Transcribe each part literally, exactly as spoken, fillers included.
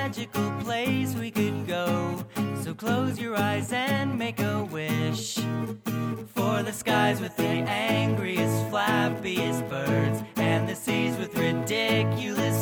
magical place we could go. So close your eyes and make a wish for the skies with the angriest, flappiest birds and the seas with ridiculous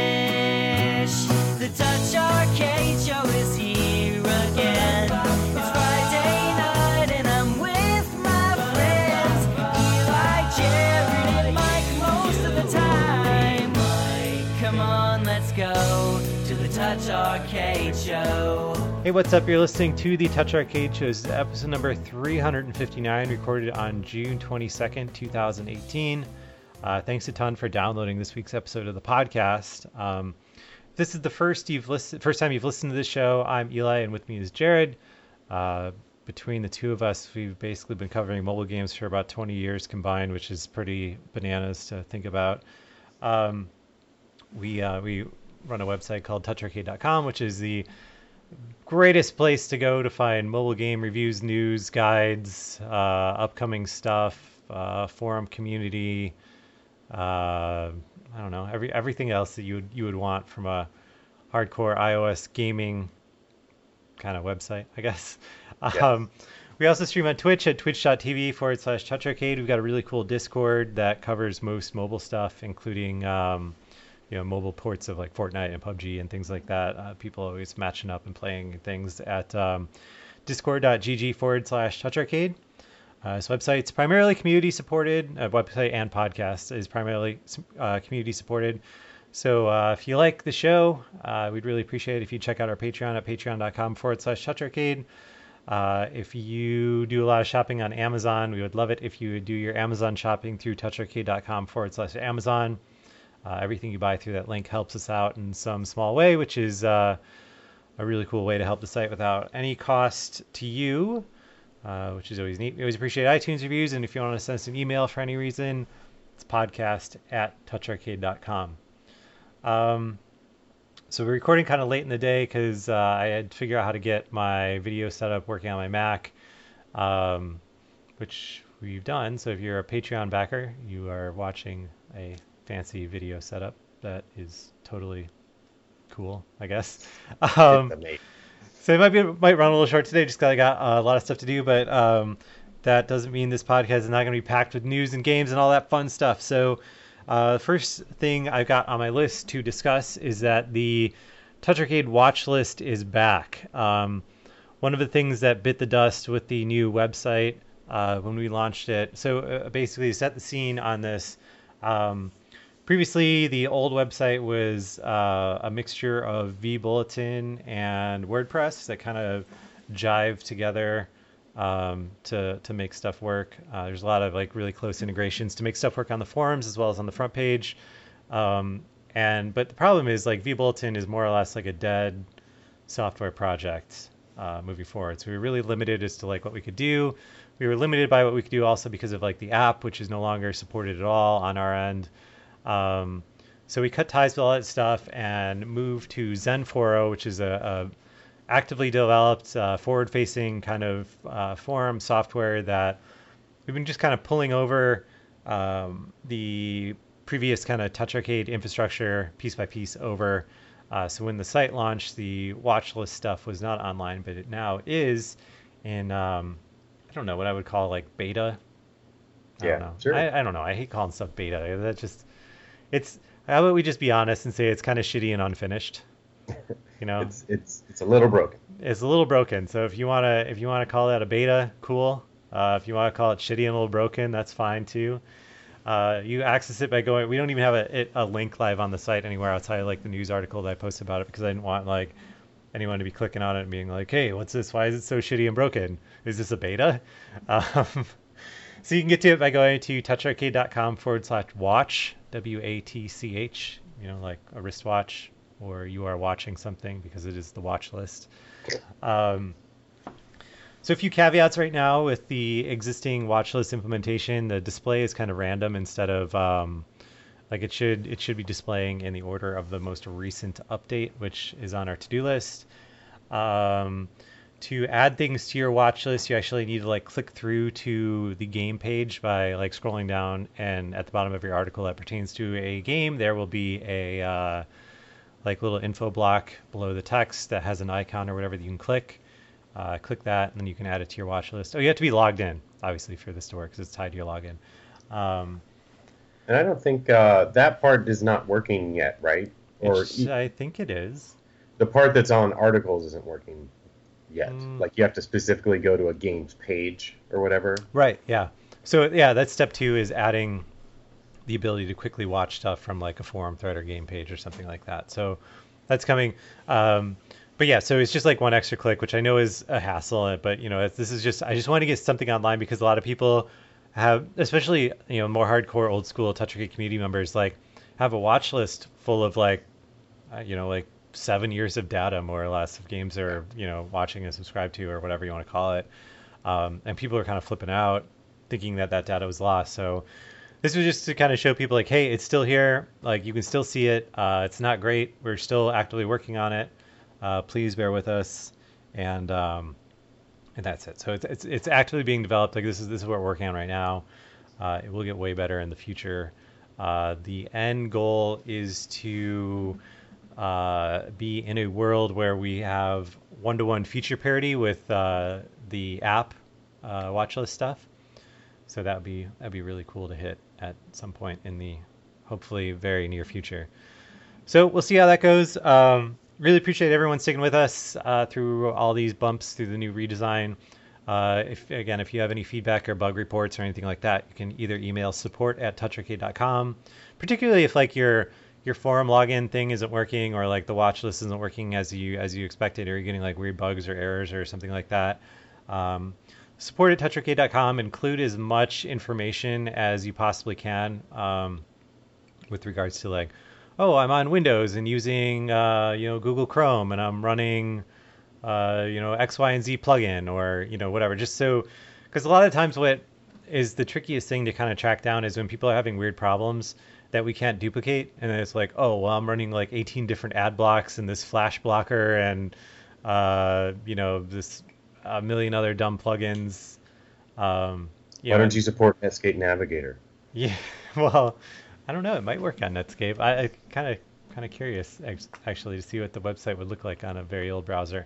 fish. The Touch Arcade Show is here again. It's Friday night and I'm with my friends Eli, Jared, and Mike most of the time. Come on, let's go to the Touch Arcade Show. Hey, what's up? You're listening to the Touch Arcade Show. This is episode number three hundred fifty-nine, recorded on June twenty-second, twenty eighteen. Uh, thanks a ton for downloading this week's episode of the podcast. Um, if this is the first you've listened, first time you've listened to this show, I'm Eli, and with me is Jared. Uh, between the two of us, we've basically been covering mobile games for about twenty years combined, which is pretty bananas to think about. Um, we uh, we run a website called touch arcade dot com, which is the greatest place to go to find mobile game reviews, news, guides, uh, upcoming stuff, uh, forum community, uh, I don't know, every everything else that you would, you would want from a hardcore iOS gaming kind of website, I guess. Yes. Um, we also stream on Twitch at twitch.tv forward slash Touch Arcade. We've got a really cool Discord that covers most mobile stuff, including um, you know, mobile ports of like Fortnite and P U B G and things like that. Uh, people always matching up and playing things at um, discord.gg forward slash Touch Arcade. Uh, this website's primarily community supported. Uh, website and podcast is primarily uh, community supported. So uh, if you like the show, uh, we'd really appreciate it if you check out our Patreon at patreon.com forward slash Touch Arcade. Uh, if you do a lot of shopping on Amazon, we would love it if you would do your Amazon shopping through toucharcade.com forward slash Amazon. Uh, everything you buy through that link helps us out in some small way, which is uh, a really cool way to help the site without any cost to you, uh, which is always neat. We always appreciate iTunes reviews, and if you want to send us an email for any reason, it's podcast at toucharcade dot com. Um, so we're recording kind of late in the day because uh, I had to figure out how to get my video set up working on my Mac, um, which we've done. So if you're a Patreon backer, you are watching a fancy video setup that is totally cool, I guess. Um, so it might be might run a little short today, just because I got uh, a lot of stuff to do, but um, that doesn't mean this podcast is not going to be packed with news and games and all that fun stuff. So uh, the first thing I've got on my list to discuss is that the Touch Arcade watch list is back. Um, one of the things that bit the dust with the new website uh, when we launched it, so uh, basically to set the scene on this, um, previously, the old website was uh, a mixture of vBulletin and WordPress that kind of jive together um, to to make stuff work. Uh, there's a lot of like really close integrations to make stuff work on the forums as well as on the front page. Um, and but the problem is like vBulletin is more or less like a dead software project uh, moving forward. So we were really limited as to like what we could do. We were limited by what we could do also because of like the app, which is no longer supported at all on our end. Um, so we cut ties with all that stuff and moved to Zenforo, which is a, a actively developed, uh, forward-facing kind of uh, forum software that we've been just kind of pulling over um, the previous kind of Touch Arcade infrastructure piece by piece over. Uh, so when the site launched, the watch list stuff was not online, but it now is in, um, I don't know what I would call like beta. I yeah, don't know. sure. I, I don't know. I hate calling stuff beta. That just... It's how about we just be honest and say it's kind of shitty and unfinished, you know? it's it's it's a little broken. It's a little broken. So if you wanna if you wanna call that a beta, cool. Uh, if you want to call it shitty and a little broken, that's fine too. Uh, you access it by going. We don't even have a a link live on the site anywhere outside of like the news article that I posted about it because I didn't want like anyone to be clicking on it and being like, hey, what's this? Why is it so shitty and broken? Is this a beta? Um, so you can get to it by going to toucharcade.com forward slash watch. W A T C H, you know, like a wristwatch, or you are watching something because it is the watch list. Um, so a few caveats right now with the existing watch list implementation. The display is kind of random instead of um, like it should it should be displaying in the order of the most recent update, which is on our to-do list. Um, to add things to your watch list, you actually need to like click through to the game page by like scrolling down, and at the bottom of your article that pertains to a game, there will be a uh, like little info block below the text that has an icon or whatever that you can click. Uh, click that, and then you can add it to your watch list. Oh, you have to be logged in, obviously, for this to work because it's tied to your login. Um, and I don't think uh, that part is not working yet, right? Or I think it is. The part that's on articles isn't working yet. Mm. Like you have to specifically go to a games page or whatever. Right. Yeah. So yeah, that's step two is adding the ability to quickly watch stuff from like a forum thread or game page or something like that. So that's coming. Um, but yeah, so it's just like one extra click, which I know is a hassle, but you know, it's, this is just, I just want to get something online because a lot of people have, especially, you know, more hardcore old school TouchArcade community members, like have a watch list full of like, uh, you know, like seven years of data more or less of games they're, you know, watching and subscribed to or whatever you want to call it. Um, and people are kind of flipping out thinking that that data was lost. So this was just to kind of show people like, hey, it's still here. Like you can still see it. Uh, it's not great. We're still actively working on it. Uh, please bear with us. And um, and that's it. So it's, it's it's actively being developed. Like this is this is what we're working on right now. Uh, it will get way better in the future. Uh, the end goal is to uh, be in a world where we have one-to-one feature parity with uh, the app uh, watch list stuff. So that would be that'd be really cool to hit at some point in the hopefully very near future. So we'll see how that goes. Um, really appreciate everyone sticking with us uh, through all these bumps through the new redesign. Uh, if again, if you have any feedback or bug reports or anything like that, you can either email support at touch arcade dot com. Particularly if like your your forum login thing isn't working or like the watch list isn't working as you as you expected, or you're getting like weird bugs or errors or something like that. Um, Support at touch arcade dot com. Include as much information as you possibly can um, with regards to like, oh, I'm on Windows and using uh, you know Google Chrome and I'm running uh, you know X, Y, and Z plugin or you know whatever. Just so, because a lot of times what is the trickiest thing to kind of track down is when people are having weird problems that we can't duplicate, and then it's like, oh, well, I'm running like eighteen different ad blocks and this flash blocker and uh, you know this. A million other dumb plugins. Um, Why know, don't you support Netscape Navigator? Yeah, well, I don't know. It might work on Netscape. I, I kind of kind of curious actually to see what the website would look like on a very old browser.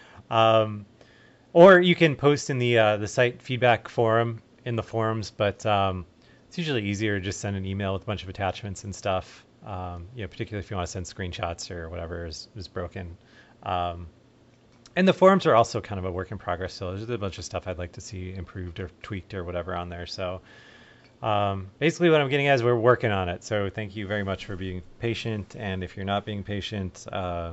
Um, or you can post in the uh, the site feedback forum in the forums, but um, it's usually easier to just send an email with a bunch of attachments and stuff. Um, you know, particularly if you want to send screenshots or whatever is is broken. Um, And the forums are also kind of a work in progress. So there's a bunch of stuff I'd like to see improved or tweaked or whatever on there. So um, basically what I'm getting at is we're working on it. So thank you very much for being patient. And if you're not being patient, uh,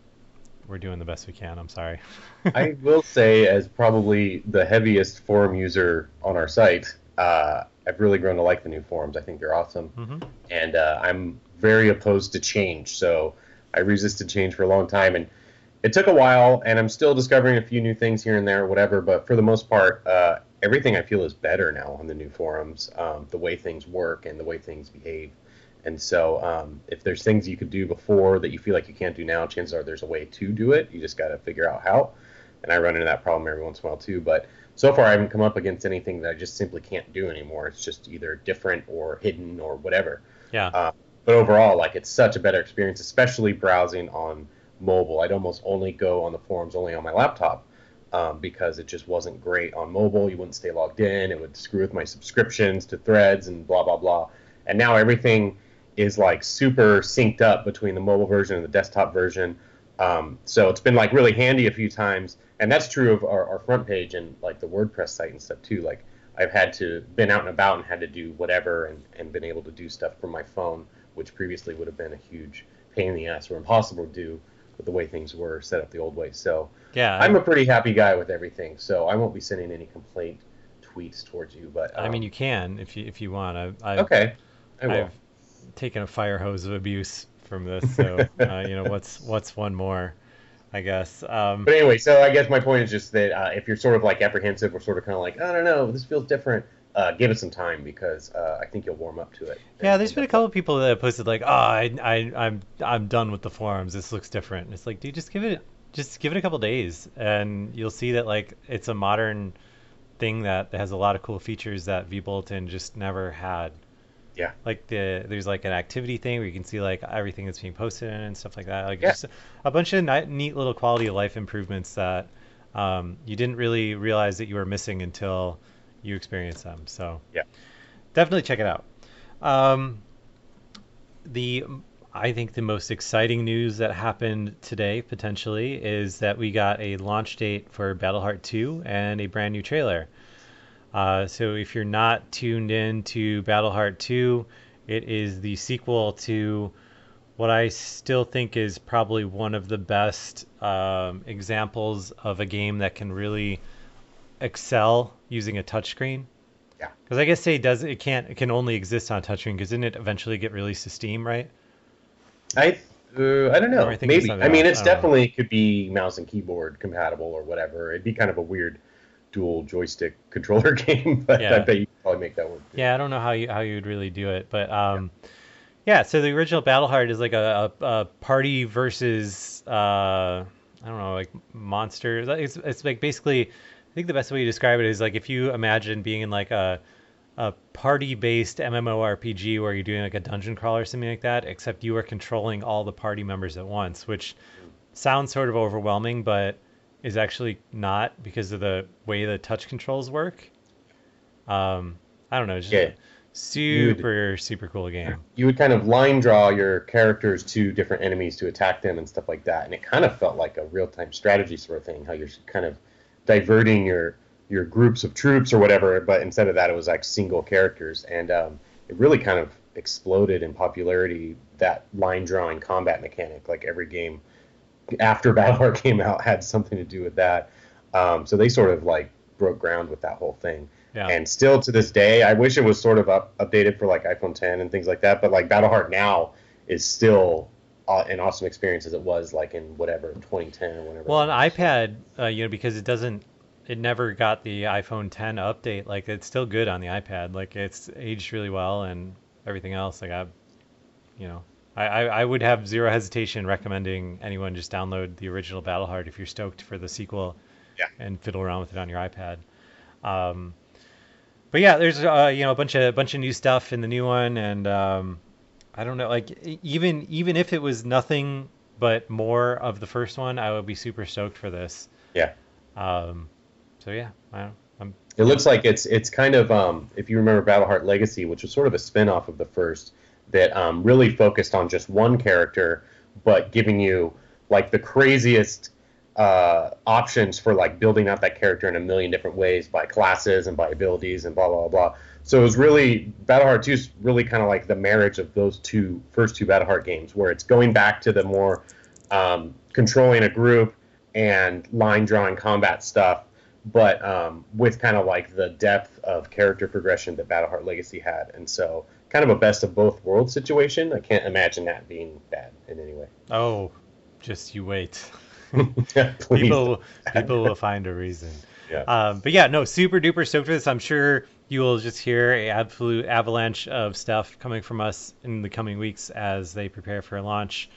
we're doing the best we can. I'm sorry. I will say, as probably the heaviest forum user on our site, uh, I've really grown to like the new forums. I think they're awesome. Mm-hmm. And uh, I'm very opposed to change. So I resisted change for a long time. And it took a while, and I'm still discovering a few new things here and there, whatever, but for the most part, uh, everything I feel is better now on the new forums, um, the way things work and the way things behave. And so um, if there's things you could do before that you feel like you can't do now, chances are there's a way to do it. You just got to figure out how. And I run into that problem every once in a while, too. But so far, I haven't come up against anything that I just simply can't do anymore. It's just either different or hidden or whatever. Yeah. Uh, but overall, like, it's such a better experience, especially browsing on mobile. I'd almost only go on the forums only on my laptop um, because it just wasn't great on mobile. You wouldn't stay logged in. It would screw with my subscriptions to threads and blah, blah, blah. And now everything is like super synced up between the mobile version and the desktop version. Um, so it's been like really handy a few times. And that's true of our, our front page and like the WordPress site and stuff too. Like I've had to been out and about and had to do whatever and, and been able to do stuff from my phone, which previously would have been a huge pain in the ass or impossible to do with the way things were set up the old way. So yeah, I'm a pretty happy guy with everything. So I won't be sending any complaint tweets towards you. But um, I mean, you can if you if you want. I, I've, okay, I will. I've taken a fire hose of abuse from this. So uh, you know what's what's one more, I guess. Um, but anyway, so I guess my point is just that uh, if you're sort of like apprehensive or sort of kind of like I don't know, this feels different. Uh, give it some time because uh, I think you'll warm up to it. Yeah, there's been a couple of people that have posted like, "Oh, I, I, I'm, I'm done with the forums. This looks different." And it's like, dude, just give it, just give it a couple days, and you'll see that like it's a modern thing that has a lot of cool features that vBulletin just never had. Yeah. Like the there's like an activity thing where you can see like everything that's being posted in and stuff like that. Like Yeah. just a bunch of ni- neat little quality of life improvements that um, you didn't really realize that you were missing until you experienced them. So Yeah. definitely check it out. Um, the I think the most exciting news that happened today potentially is that we got a launch date for Battleheart two and a brand new trailer. Uh, so if you're not tuned in to Battleheart two, it is the sequel to what I still think is probably one of the best um, examples of a game that can really excel using a touchscreen. Yeah. Because I guess say it does it can't it can only exist on touchscreen because didn't it eventually get released to Steam, right? I uh, I don't know. Or I think Maybe. it's I mean, it's I don't know. definitely could be mouse and keyboard compatible or whatever. It'd be kind of a weird dual joystick controller game, but Yeah. I bet you could probably make that work. Yeah, I don't know how you how you would really do it, but um, yeah. So the original Battleheart is like a, a, a party versus uh, I don't know, like monsters. It's it's like basically, I think the best way to describe it is like if you imagine being in like a a party-based MMORPG where you're doing like a dungeon crawl or something like that, except you are controlling all the party members at once, which sounds sort of overwhelming, but is actually not because of the way the touch controls work. Um, I don't know, it's just Yeah. a super, super cool game. You would kind of line draw your characters to different enemies to attack them and stuff like that, and it kind of felt like a real-time strategy sort of thing, how you're kind of diverting your your groups of troops or whatever, but instead of that, it was like single characters, and um, it really kind of exploded in popularity, that line drawing combat mechanic. Like every game after Battleheart came out had something to do with that. Um, so they sort of like broke ground with that whole thing. Yeah. And still to this day, I wish it was sort of up, updated for like iPhone ten and things like that. But like Battleheart now is still uh, an awesome experience as it was like in whatever twenty ten or whatever. Well, on iPad, uh, you know, because it doesn't, it never got the iPhone ten update. Like it's still good on the iPad. Like it's aged really well and everything else. Like I, you know, I, I, I would have zero hesitation recommending anyone just download the original Battleheart if you're stoked for the sequel. Yeah. And fiddle around with it on your iPad. Um, but yeah, there's uh, you know a bunch of bunch of new stuff in the new one, and um, I don't know, like e- even even if it was nothing but more of the first one, I would be super stoked for this. Yeah. Um, so yeah, I don't, I'm. It looks like it's it's kind of um, if you remember Battleheart Legacy, which was sort of a spin-off of the first, that um, really focused on just one character, but giving you like the craziest uh, options for like building out that character in a million different ways by classes and by abilities and blah blah blah. So it was really Battleheart two is really kind of like the marriage of those two first two Battleheart games, where it's going back to the more um, controlling a group and line drawing combat stuff, but um, with kind of like the depth of character progression that Battleheart Legacy had. And so kind of a best of both worlds situation. I can't imagine that being bad in any way. Oh, just you wait. Yeah, please. people people will find a reason. Yeah. Um, but yeah, no, super duper stoked for this. I'm sure you will just hear a absolute avalanche of stuff coming from us in the coming weeks as they prepare for a launch.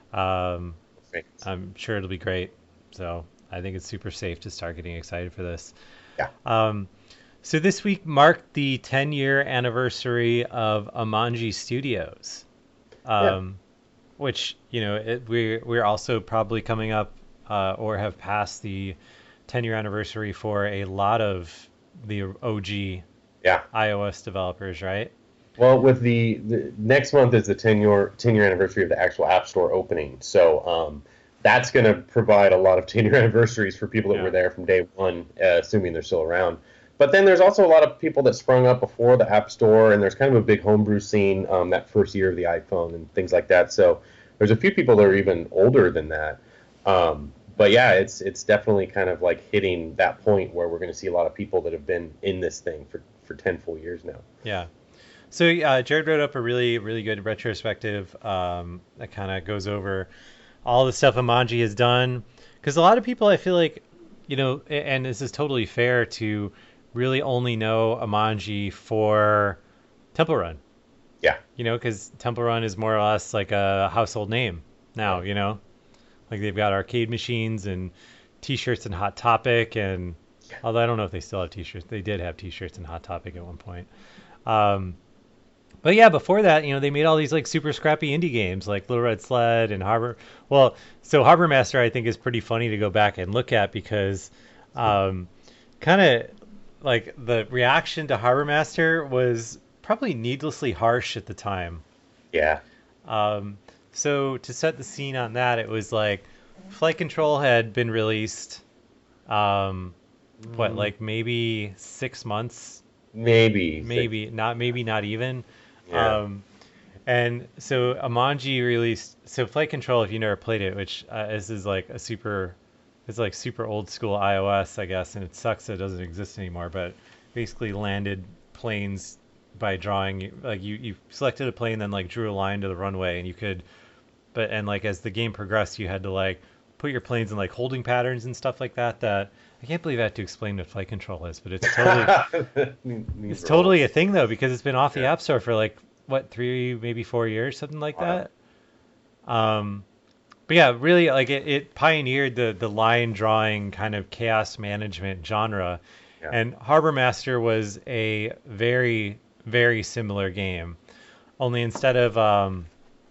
Um, Thanks. I'm sure it'll be great. So I think it's super safe to start getting excited for this. Yeah. Um, so this week marked the ten year anniversary of Amanji Studios, um, Yeah. which, you know, it, we're, we're also probably coming up uh, or have passed the ten year anniversary for a lot of the O G Yeah. iOS developers, right? Well, with the, the next month is the ten year ten year anniversary of the actual App Store opening, so um, that's going to provide a lot of ten year anniversaries for people that Yeah. were there from day one, uh, assuming they're still around. But then there's also a lot of people that sprung up before the App Store, and there's kind of a big homebrew scene um, that first year of the iPhone and things like that. So there's a few people that are even older than that. Um, but yeah, it's it's definitely kind of like hitting that point where we're going to see a lot of people that have been in this thing for, for ten full years now. Yeah. So uh, Jared wrote up a really, really good retrospective um, that kind of goes over all the stuff Amanji has done. Because a lot of people, I feel like, you know, a- and this is totally fair, to really only know Amanji for Temple Run. Yeah. You know, because Temple Run is more or less like a household name now, you know? Like they've got arcade machines and T-shirts and Hot Topic, and although I don't know if they still have T-shirts. They did have T-shirts and Hot Topic at one point. Um, But yeah, before that, you know, they made all these like super scrappy indie games like Little Red Sled and Harbor. Well, so Harbor Master I think is pretty funny to go back and look at because um, kind of like the reaction to Harbor Master was probably needlessly harsh at the time. Yeah. Um, so to set the scene on that, it was like Flight Control had been released, um, what, like maybe six months? Maybe. Maybe six. not. Maybe not even. Yeah. Um, and so Amanji released. So Flight Control, if you never played it, which uh, this is like a super, it's like super old school iOS, I guess, and it sucks that it doesn't exist anymore. But basically landed planes by drawing, like you you selected a plane, then like drew a line to the runway, and you could, but and like as the game progressed, you had to like put your planes in like holding patterns and stuff like that. That I can't believe I had to explain what Flight Control is, but it's totally it's totally a thing though because it's been off the Yeah. App Store for like what three maybe four years something like Wow. that. Um, but yeah, really like it, it pioneered the the line drawing kind of chaos management genre, Yeah. and Harbor Master was a very very similar game, only instead of um,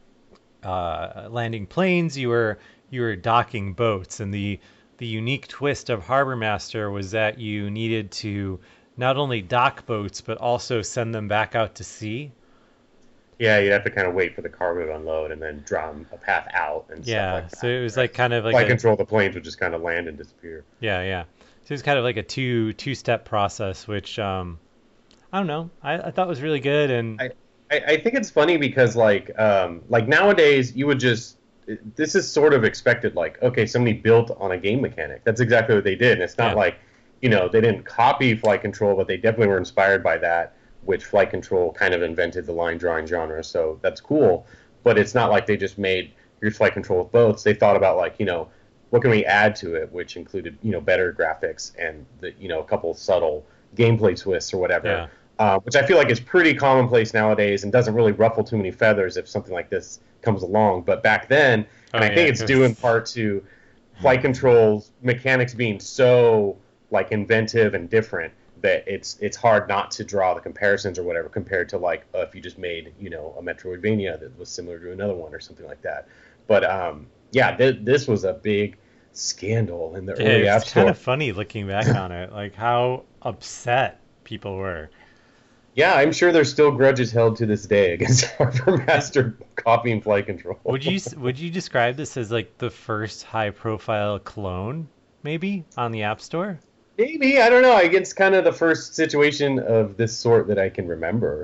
uh, landing planes, you were you were docking boats, and the the unique twist of Harbor Master was that you needed to not only dock boats but also send them back out to sea. Yeah, you have to kind of wait for the cargo to unload and then draw 'em a path out and Yeah, stuff like that. so it was like kind of like Flight a, Control, the planes would just kind of land and disappear. yeah, yeah. So it was kind of like a two two step process, which um, I don't know. I, I thought was really good, and I, I, I think it's funny because like um, like nowadays you would just this is sort of expected. Like, okay, somebody built on a game mechanic. That's exactly what they did. And it's not Yeah. like, you know, they didn't copy Flight Control, but they definitely were inspired by that, which Flight Control kind of invented the line drawing genre. So that's cool. But it's not like they just made here's Flight Control with boats. They thought about like, you know, what can we add to it, which included, you know, better graphics and the, you know, a couple subtle gameplay twists or whatever. Yeah. Uh, which I feel like is pretty commonplace nowadays and doesn't really ruffle too many feathers if something like this comes along. But back then, and Oh, I think yeah, it's 'cause- due in part to Flight Control's mechanics being so like inventive and different that it's it's hard not to draw the comparisons or whatever compared to like uh, if you just made, you know, a Metroidvania that was similar to another one or something like that. But um, yeah, th- this was a big scandal in the early yeah, App it's Store. kind of funny looking back on it, like how upset people were. Yeah, I'm sure there's still grudges held to this day against Harbor Master copying Flight Control. Would you would you describe this as like the first high profile clone, maybe, on the App Store? Maybe, I don't know. I guess it's kind of the first situation of this sort that I can remember.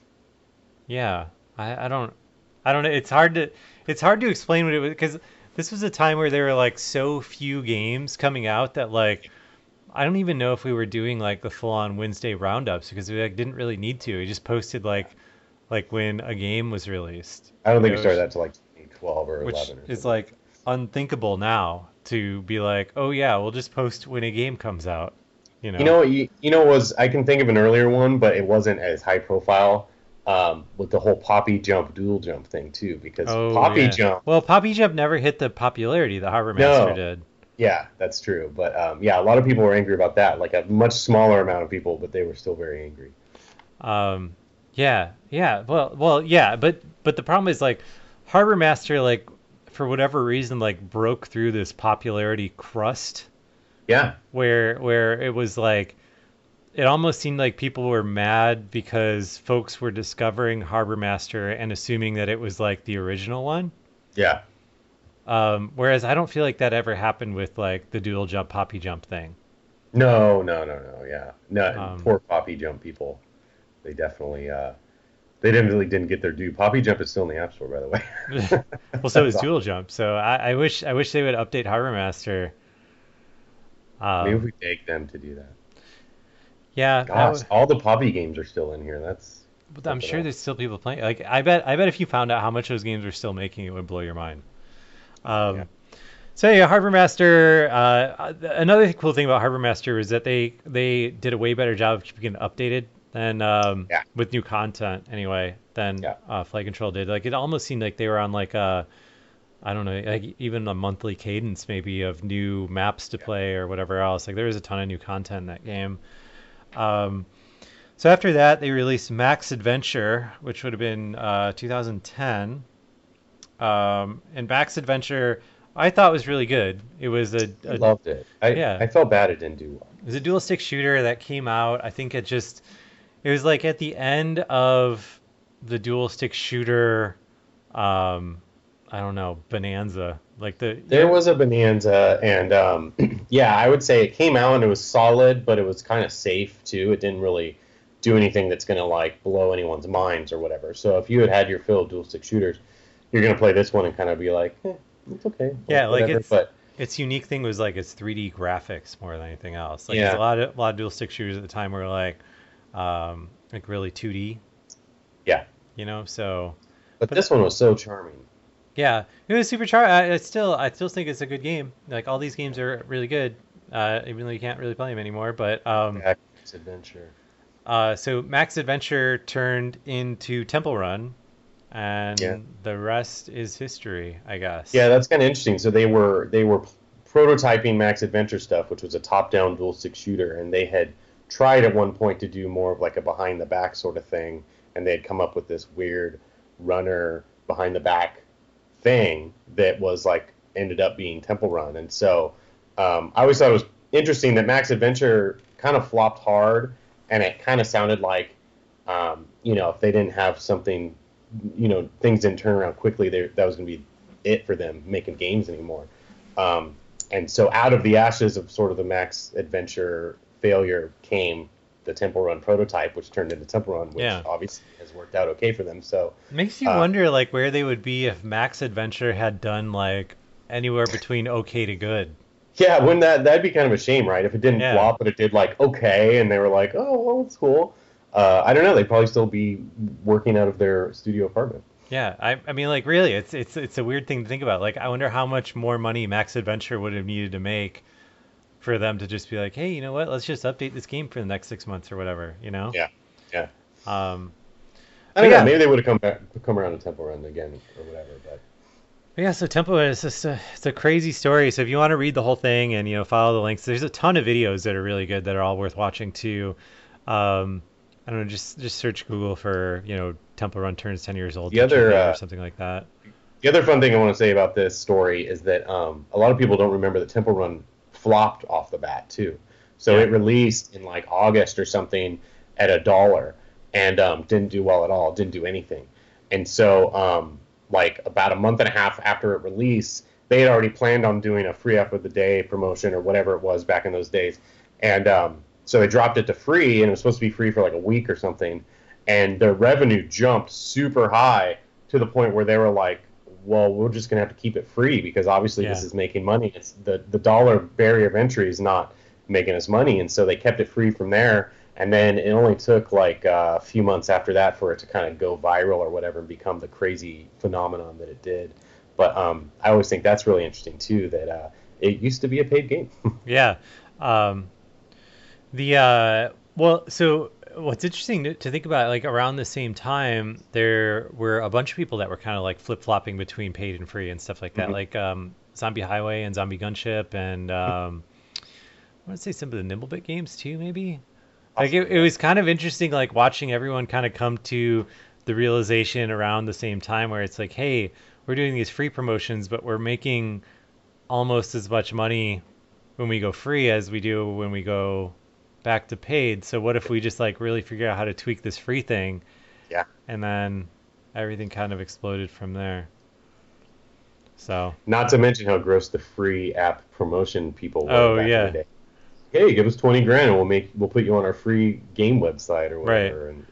Yeah, I, I don't I don't know. It's hard to it's hard to explain what it was because this was a time where there were like so few games coming out that like I don't even know if we were doing like the full on Wednesday roundups because we like didn't really need to. We just posted like like when a game was released. I don't think You we know, started that till like twenty twelve or which eleven. Or is something. like unthinkable now to be like, oh yeah, we'll just post when a game comes out. You know. You know, you, you know, was I can think of an earlier one, but it wasn't as high profile. Um, with the whole Poppy Jump dual jump thing too, because Oh, Poppy yeah. Jump. Well, Poppy Jump never hit the popularity that Harbor Master No. did. Yeah, that's true. But um, yeah, a lot of people were angry about that. Like a much smaller amount of people, but they were still very angry. Um, yeah, yeah. Well, well, yeah. But but the problem is like Harbor Master, like for whatever reason, like broke through this popularity crust Yeah, where where it was like it almost seemed like people were mad because folks were discovering Harbor Master and assuming that it was like the original one. yeah. Um, whereas I don't feel like that ever happened with like the dual jump, Poppy Jump thing. No, no, no, no. Yeah, no. Um, poor Poppy Jump people. They definitely. Uh, they didn't really didn't get their due. Poppy Jump is still in the App Store, by the way. Well, so is That's Dual Jump. So I, I wish I wish they would update Harbor Master. Um, Maybe if we take them to do that. yeah, that Gosh, would- all the Poppy games are still in here. That's. but I'm something sure else. there's still people playing. Like I bet I bet if you found out how much those games are still making, it would blow your mind. Um, Yeah. So yeah, Harbor Master. Uh, another cool thing about Harbor Master is that they they did a way better job of keeping it updated than um, Yeah. with new content anyway than Yeah. uh, Flight Control did. Like it almost seemed like they were on like a I don't know, like even a monthly cadence maybe of new maps to play or whatever else. Like there was a ton of new content in that game. Um, So after that, they released Max Adventure, which would have been uh, two thousand ten. Um, and Max Adventure, I thought was really good. It was a, I a loved it. I yeah, I felt bad it didn't do well. it was a dual stick shooter that came out. I think it just it was like at the end of the dual stick shooter. Um, I don't know, bonanza. Like the There was a bonanza, and um, yeah, I would say it came out and it was solid, but it was kind of safe too. It didn't really do anything that's going to like blow anyone's minds or whatever. So if you had had your fill of dual stick shooters, you're going to play this one and kind of be like, eh, it's okay. yeah, like whatever. it's But its unique thing was like its three D graphics more than anything else. Like 'cause yeah, a lot of a lot of dual stick shooters at the time were like um, like really two D, yeah. you know. So But but this one was so charming. yeah, it was super charged. I, I still I still think it's a good game. Like all these games are really good, uh, even though you can't really play them anymore. But um, Max Adventure. uh, so Max Adventure turned into Temple Run, and Yeah. the rest is history, I guess. Yeah, that's kind of interesting. So they were they were prototyping Max Adventure stuff, which was a top-down dual stick shooter, and they had tried at one point to do more of like a behind the back sort of thing, and they had come up with this weird runner behind the back thing that was like ended up being Temple Run. And so um, I always thought it was interesting that Max Adventure kind of flopped hard, and it kind of sounded like um, you know, if they didn't have something, you know, things didn't turn around quickly, they, that was going to be it for them making games anymore. Um, and so out of the ashes of sort of the Max Adventure failure came the Temple Run prototype, which turned into Temple Run, which Yeah. obviously has worked out okay for them. So It makes you uh, wonder like where they would be if Max Adventure had done like anywhere between okay to good. yeah, wouldn't that that'd be kind of a shame, right? If it didn't Yeah. flop, but it did like okay, and they were like, oh, well, it's cool. Uh, I don't know. They'd probably still be working out of their studio apartment. Yeah, I, I mean, like, really, it's it's it's a weird thing to think about. Like, I wonder how much more money Max Adventure would have needed to make for them to just be like, hey, you know what? Let's just update this game for the next six months or whatever, you know? Yeah, yeah. Um, I don't But know. yeah. Maybe they would have come back, come around to Temple Run again or whatever. But but yeah, so Temple is just a, it's a crazy story. So if you want to read the whole thing and, you know, follow the links, there's a ton of videos that are really good that are all worth watching too. Um, I don't know, just just search Google for, you know, Temple Run turns ten years old The other, or uh, something like that. the other fun thing I want to say about this story is that um, a lot of people don't remember that Temple Run flopped off the bat too. So Yeah. it released in like August or something at a dollar and um, didn't do well at all. Didn't do anything. And so um, like about a month and a half after it released, they had already planned on doing a free app of the day promotion or whatever it was back in those days. And um, so they dropped it to free, and it was supposed to be free for like a week or something. And their revenue jumped super high to the point where they were like, well, we're just going to have to keep it free because obviously this Yeah. is making money. It's the, the dollar barrier of entry is not making us money. And so they kept it free from there. And then it only took like uh, a few months after that for it to kind of go viral or whatever and become the crazy phenomenon that it did. But um, I always think that's really interesting too, that uh, it used to be a paid game. Yeah. Um, the uh, well, so what's interesting to, to think about, like around the same time, there were a bunch of people that were kind of like flip flopping between paid and free and stuff like that, Mhm. like um, Zombie Highway and Zombie Gunship, and um, I want to say some of the Nimblebit games too, maybe. Like it, it was kind of interesting, like watching everyone kind of come to the realization around the same time, where it's like, hey, we're doing these free promotions, but we're making almost as much money when we go free as we do when we go back to paid. So what if we just like really figure out how to tweak this free thing? Yeah. And then everything kind of exploded from there. So Not to mention how gross the free app promotion people were Oh, back yeah. in the day. Hey, give us twenty grand and we'll make we'll put you on our free game website or whatever. And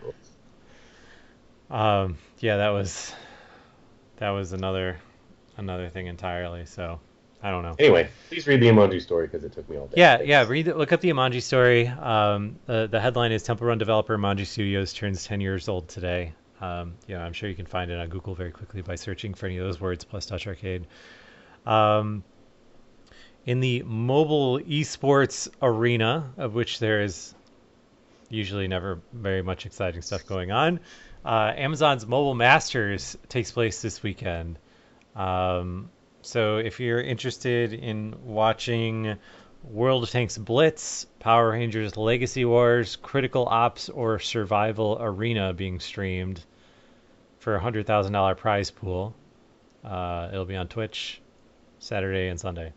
um, yeah, that was that was another another thing entirely. So I don't know. anyway, please read the emoji story because it took me all day. Yeah, Thanks. yeah. Read, it- look up the Emanji story. Um, the the headline is Temple Run developer Emanji Studios turns ten years old today. Um, yeah, I'm sure you can find it on Google very quickly by searching for any of those words plus Touch Arcade. Um, in the mobile esports arena, of which there is usually never very much exciting stuff going on, uh, Amazon's Mobile Masters takes place this weekend. Um, so if you're interested in watching World of Tanks Blitz, Power Rangers Legacy Wars, Critical Ops, or Survival Arena being streamed for a one hundred thousand dollars prize pool. Uh, it'll be on Twitch Saturday and Sunday.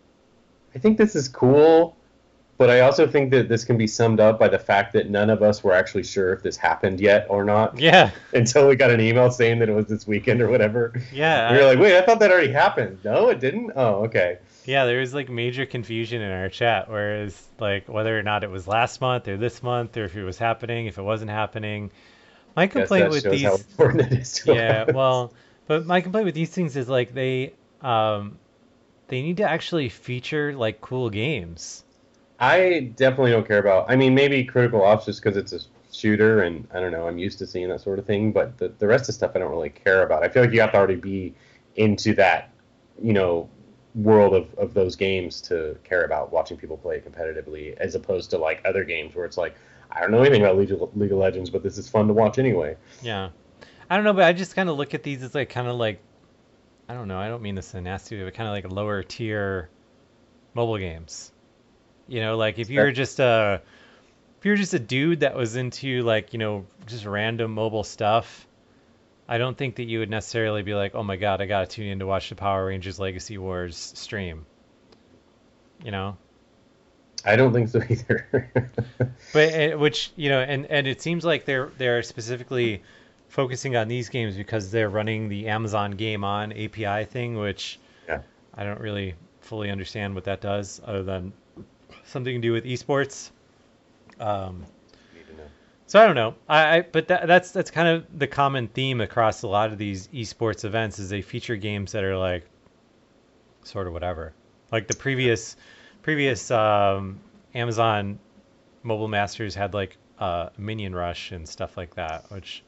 I think this is cool, but I also think that this can be summed up by the fact that none of us were actually sure if this happened yet or not. Yeah. Until we got an email saying that it was this weekend or whatever. Yeah. We were like, wait, I thought that already happened. No, it didn't? Oh, okay. Yeah, there was like major confusion in our chat, whereas like whether or not it was last month or this month or if it was happening, if it wasn't happening. My complaint with these, how important it is to yeah, us. well, but my complaint with these things is like they, um, they need to actually feature like cool games. I definitely don't care about. I mean, maybe Critical Ops just because it's a shooter, and I don't know. I'm used to seeing that sort of thing, but the the rest of stuff I don't really care about. I feel like you have to already be into that, you know, world of, of those games to care about watching people play it competitively, as opposed to like other games where it's like, I don't know anything about League of, League of Legends, but this is fun to watch anyway. Yeah, I don't know, but I just kind of look at these as like kind of like, I don't know. I don't mean this in a nasty way, but kind of like lower tier mobile games. You know, like if you're just a if you're just a dude that was into like, you know, just random mobile stuff, I don't think that you would necessarily be like, oh my god, I gotta tune in to watch the Power Rangers Legacy Wars stream. You know? I don't think so either. But uh, which, you know, and, and it seems like they're they're specifically focusing on these games because they're running the Amazon Game On A P I thing, which yeah. I don't really fully understand what that does, other than something to do with esports. Um, so I don't know. I, I but that, that's that's kind of the common theme across a lot of these esports events is they feature games that are like sort of whatever. Like the previous previous um, Amazon Mobile Masters had like uh, Minion Rush and stuff like that, which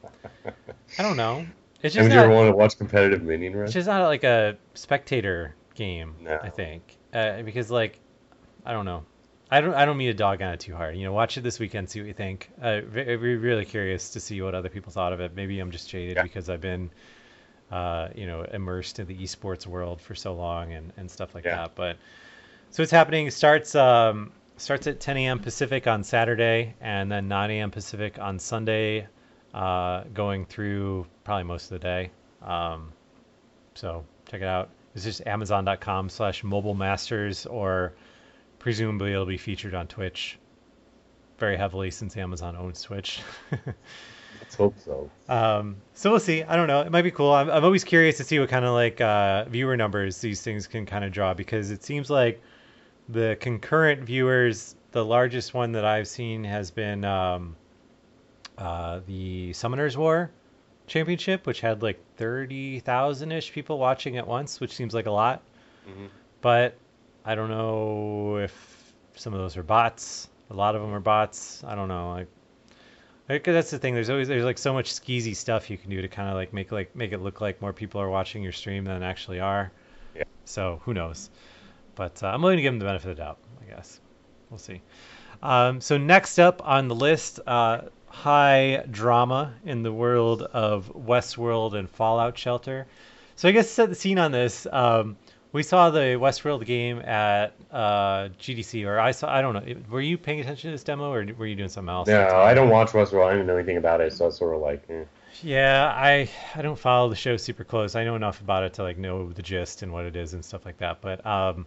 I don't know. It's just Haven't not, you ever wanted to watch competitive Minion Rush? It's just not like a spectator game, no. I think, uh, because like I don't know. I don't. I don't mean to dog on it too hard. You know, watch it this weekend, see what you think. Uh, I'd be really curious to see what other people thought of it. Maybe I'm just jaded yeah. because I've been, uh, you know, immersed in the esports world for so long and, and stuff like yeah. that. But so it's happening. It starts um, starts at ten a.m. Pacific on Saturday, and then nine a.m. Pacific on Sunday, uh, going through probably most of the day. Um, so check it out. It's just Amazon.com slash Mobile Masters, or presumably it'll be featured on Twitch very heavily since Amazon owns Twitch. Let's hope so. Um, so we'll see. I don't know. It might be cool. I'm, I'm always curious to see what kind of like uh, viewer numbers these things can kind of draw, because it seems like the concurrent viewers, the largest one that I've seen has been um, uh, the Summoners War Championship, which had like thirty thousand-ish people watching at once, which seems like a lot. Mm-hmm. But I don't know if some of those are bots. A lot of them are bots. I don't know. Like, like that's the thing. There's always there's like so much skeezy stuff you can do to kind of like make like make it look like more people are watching your stream than actually are. Yeah. So who knows? But uh, I'm willing to give them the benefit of the doubt, I guess. We'll see. Um, so next up on the list, uh, high drama in the world of Westworld and Fallout Shelter. So I guess to set the scene on this. Um, We saw the Westworld game at uh, G D C, or I saw. I don't know. Were you paying attention to this demo, or were you doing something else? No, I don't watch Westworld. I don't know anything about it, so it's sort of like. Eh. Yeah, I I don't follow the show super close. I know enough about it to like know the gist and what it is and stuff like that. But um,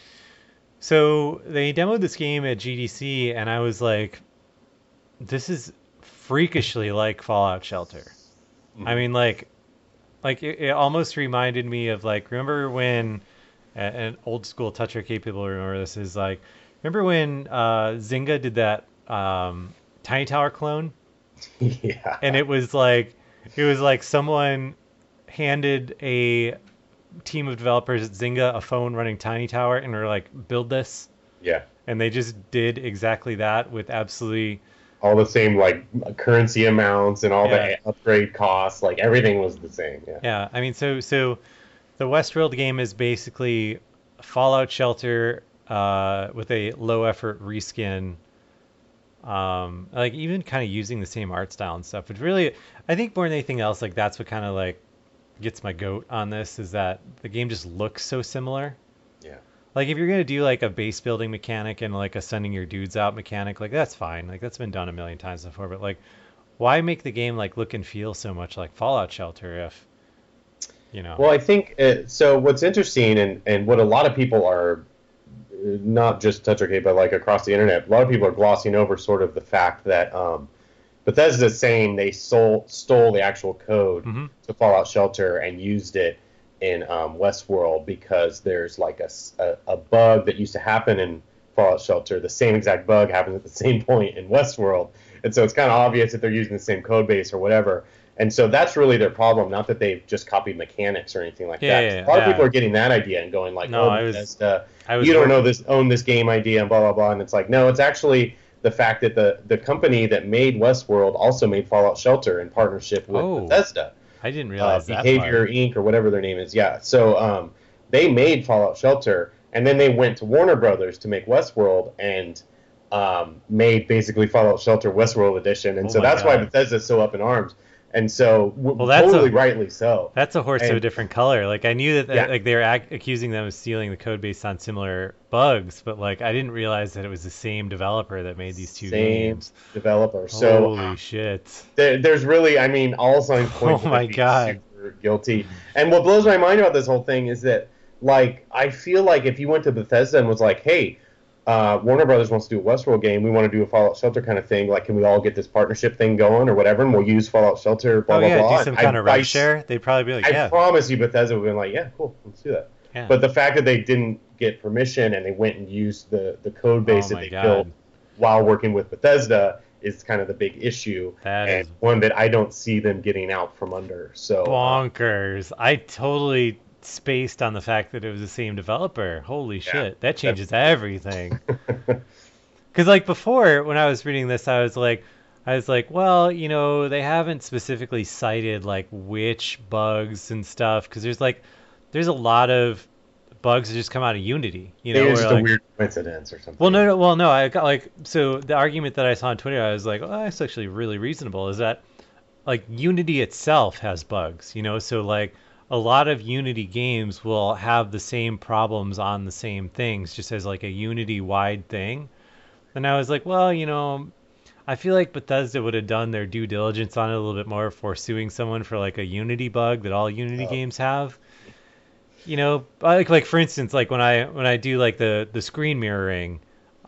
so they demoed this game at G D C, and I was like, this is freakishly like Fallout Shelter. Mm-hmm. I mean, like. Like, it, it almost reminded me of, like, remember when, an old school Touch Arcade people remember this, is like, remember when uh, Zynga did that um, Tiny Tower clone? Yeah. And it was like, it was like someone handed a team of developers at Zynga a phone running Tiny Tower and were like, build this. Yeah. And they just did exactly that with absolutely... all the same like currency amounts and all yeah. the upgrade costs, like everything was the same. Yeah. Yeah, I mean, so so the Westworld game is basically Fallout Shelter uh, with a low effort reskin. Um, like even kind of using the same art style and stuff. Which really, I think more than anything else, like that's what kind of like gets my goat on this, is that the game just looks so similar. Yeah. Like if you're gonna do like a base building mechanic and like a sending your dudes out mechanic, like that's fine. Like that's been done a million times before. But like, why make the game like look and feel so much like Fallout Shelter if, you know? Well, I think uh, so. What's interesting and and what a lot of people are, not just TouchArcade, but like across the internet, a lot of people are glossing over sort of the fact that um, Bethesda's saying they stole stole the actual code mm-hmm. to Fallout Shelter and used it in um, Westworld because there's like a, a, a bug that used to happen in Fallout Shelter. The same exact bug happens at the same point in Westworld. And so it's kind of obvious that they're using the same code base or whatever. And so that's really their problem, not that they've just copied mechanics or anything like yeah, that. Yeah, a lot yeah. of people are getting that idea and going like, no, oh, I was, Bethesda, I was you don't worried. know this, own this game idea and blah, blah, blah. And it's like, no, it's actually the fact that the, the company that made Westworld also made Fallout Shelter in partnership with Oh. Bethesda. I didn't realize uh, that. Behavior part. Incorporated or whatever their name is. Yeah. So um, they made Fallout Shelter, and then they went to Warner Brothers to make Westworld, and um, made basically Fallout Shelter Westworld Edition. And Oh so my that's God. why Bethesda's so up in arms. And so w- Well, that's totally a- rightly so. That's a horse of a And- different color. Like I knew that Yeah. like they were ac- accusing them of stealing the code based on similar bugs, but like I didn't realize that it was the same developer that made these two Same games. developer. So Holy shit. there, there's really, I mean, all signs point Oh to them my being God. super guilty. And what blows my mind about this whole thing is that, like, I feel like if you went to Bethesda and was like, hey, uh, Warner Brothers wants to do a Westworld game, we want to do a Fallout Shelter kind of thing, like, can we all get this partnership thing going or whatever, and we'll use Fallout Shelter, blah, Oh blah, yeah, blah. do some And kind of I- rev share. They'd probably be like, I yeah, promise you Bethesda would have been like, yeah, cool, let's do that. yeah. But the fact that they didn't get permission and they went and used the, the code base Oh that my they God. built while working with Bethesda is kind of the big issue, That and is one that I don't see them getting out from under. So uh, bonkers. I totally spaced on the fact that it was the same developer. Holy shit. That changes everything. Because like before, when I was reading this, I was like, I was like, well, you know, they haven't specifically cited like which bugs and stuff. Because there's like, there's a lot of bugs that just come out of Unity. You know, maybe it's where, just like, a weird coincidence or something. well, no, no, well, no. I got like so the argument that I saw on Twitter, I was like, oh, that's actually really reasonable. Is that like Unity itself has bugs, you know? So like a lot of Unity games will have the same problems on the same things, just as like a Unity-wide thing. And I was like, well, you know, I feel like Bethesda would have done their due diligence on it a little bit more before suing someone for like a Unity bug that all Unity Oh. games have. You know, like like for instance, like when I when I do like the the screen mirroring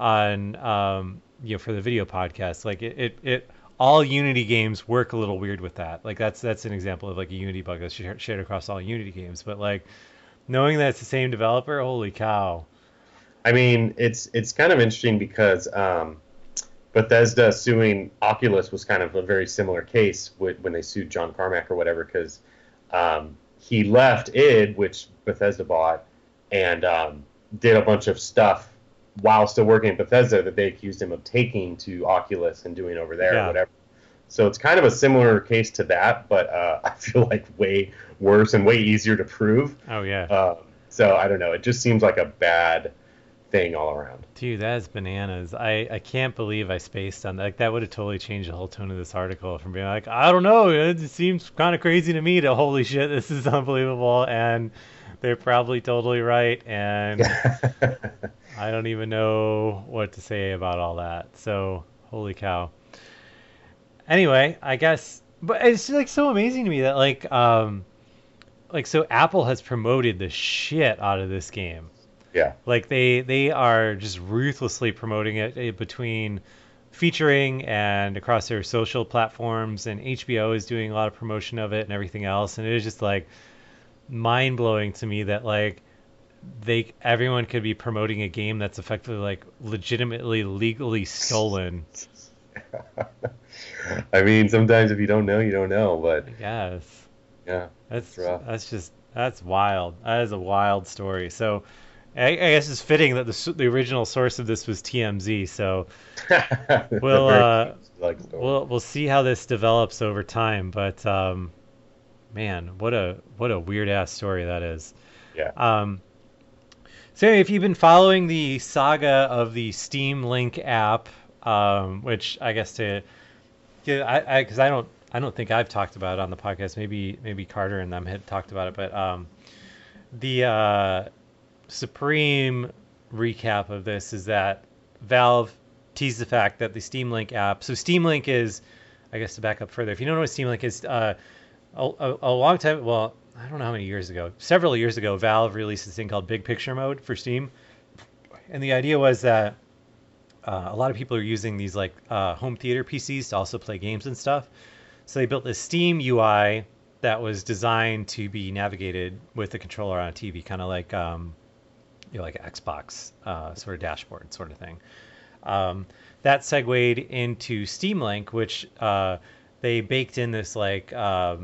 on um you know for the video podcast, like it it, it all Unity games work a little weird with that. Like that's that's an example of like a Unity bug that's shared shared across all Unity games. But like knowing that it's the same developer, holy cow. I mean, it's it's kind of interesting because um, Bethesda suing Oculus was kind of a very similar case with, when they sued John Carmack or whatever, because um, he left id, which Bethesda bought, and um, did a bunch of stuff while still working at Bethesda that they accused him of taking to Oculus and doing over there Yeah. or whatever. So it's kind of a similar case to that, but uh, I feel like way worse and way easier to prove. Oh yeah. Um, so I don't know. It just seems like a bad thing all around. Dude, that is bananas. I, I can't believe I spaced on that. Like, that would have totally changed the whole tone of this article from being like, I don't know, it seems kind of crazy to me to holy shit, this is unbelievable, and they're probably totally right, and I don't even know what to say about all that. So, holy cow. Anyway, I guess, but it's like so amazing to me that like, um, like so Apple has promoted the shit out of this game. Yeah. Like they they are just ruthlessly promoting it eh, between featuring and across their social platforms, and H B O is doing a lot of promotion of it and everything else, and it is just like mind blowing to me that like they everyone could be promoting a game that's effectively like legitimately legally stolen. I mean, sometimes if you don't know, you don't know, but I guess yeah, that's rough. that's just that's wild. That is a wild story. So I, I guess it's fitting that the s- the original source of this was T M Z. So We'll, uh, like story. we'll we'll see how this develops over time. But um, man, what a what a weird ass story that is. yeah. Um, so if you've been following the saga of the Steam Link app, um, which I guess to, yeah, I I because I don't I don't think I've talked about it on the podcast. Maybe maybe Carter and them had talked about it, but um, the uh, Supreme recap of this is that Valve teased the fact that the Steam Link app. So Steam Link is, I guess to back up further, if you don't know what Steam Link is, uh, a, a, a long time, well, I don't know how many years ago, several years ago, Valve released this thing called Big Picture Mode for Steam. And the idea was that uh, a lot of people are using these like uh, home theater P Cs to also play games and stuff. So they built this Steam U I that was designed to be navigated with a controller on a T V, kind of like um, you know, like an Xbox uh, sort of dashboard sort of thing. Um, that segued into Steam Link, which uh, they baked in this like um,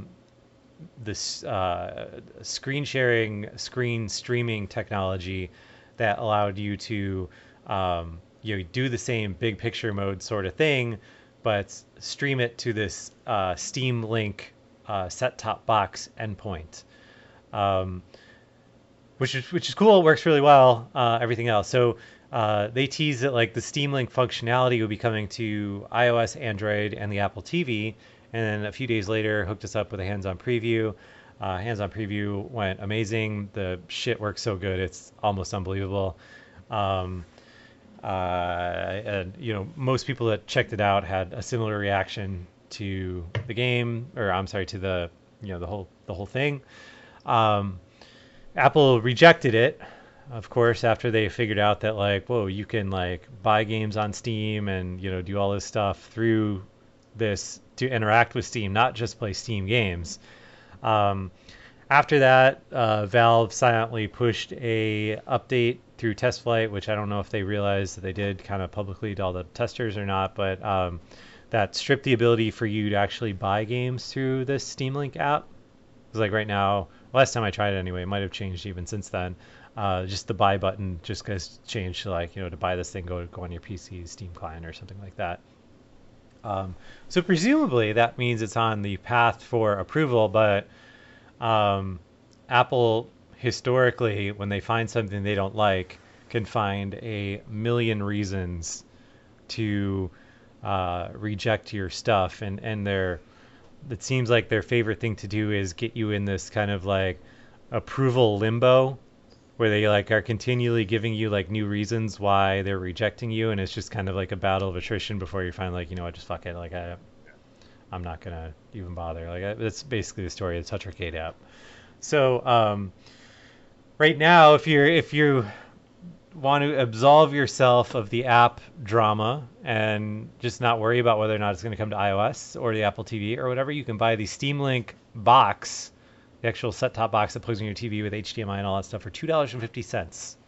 this uh, screen sharing, screen streaming technology that allowed you to um, you know, do the same big picture mode sort of thing, but stream it to this uh, Steam Link uh, set-top box endpoint, um, which is which is cool. It works really well. Uh, everything else, so. Uh, they tease that like the Steam Link functionality will be coming to iOS, Android, and the Apple T V. And then a few days later, hooked us up with a hands-on preview. Uh, hands-on preview went amazing. The shit works so good, it's almost unbelievable. Um, uh, and you know, most people that checked it out had a similar reaction to the game, or I'm sorry, to the you know the whole the whole thing. Um, Apple rejected it. Of course, after they figured out that like, whoa, you can like buy games on Steam and, you know, do all this stuff through this to interact with Steam, not just play Steam games. Um, after that, uh, Valve silently pushed a update through test flight, which I don't know if they realized that they did kind of publicly to all the testers or not, but um, that stripped the ability for you to actually buy games through this Steam Link app. It's like right now, last time I tried it anyway, it might have changed even since then. Uh, just the buy button just gets changed to like, you know, to buy this thing, go go on your P C, Steam client or something like that. Um, so presumably that means it's on the path for approval, but um, Apple historically, when they find something they don't like, can find a million reasons to uh, reject your stuff. And, and their, it seems like their favorite thing to do is get you in this kind of like approval limbo, where they like are continually giving you like new reasons why they're rejecting you, and it's just kind of like a battle of attrition before you find like, you know what, just fuck it, like I, I'm not gonna even bother. Like I, that's basically the story of the Touch Arcade app. So um, right now, if you're if you want to absolve yourself of the app drama and just not worry about whether or not it's going to come to iOS or the Apple T V or whatever, you can buy the Steam Link box. The actual set-top box that plugs in your T V with H D M I and all that stuff for two dollars and fifty cents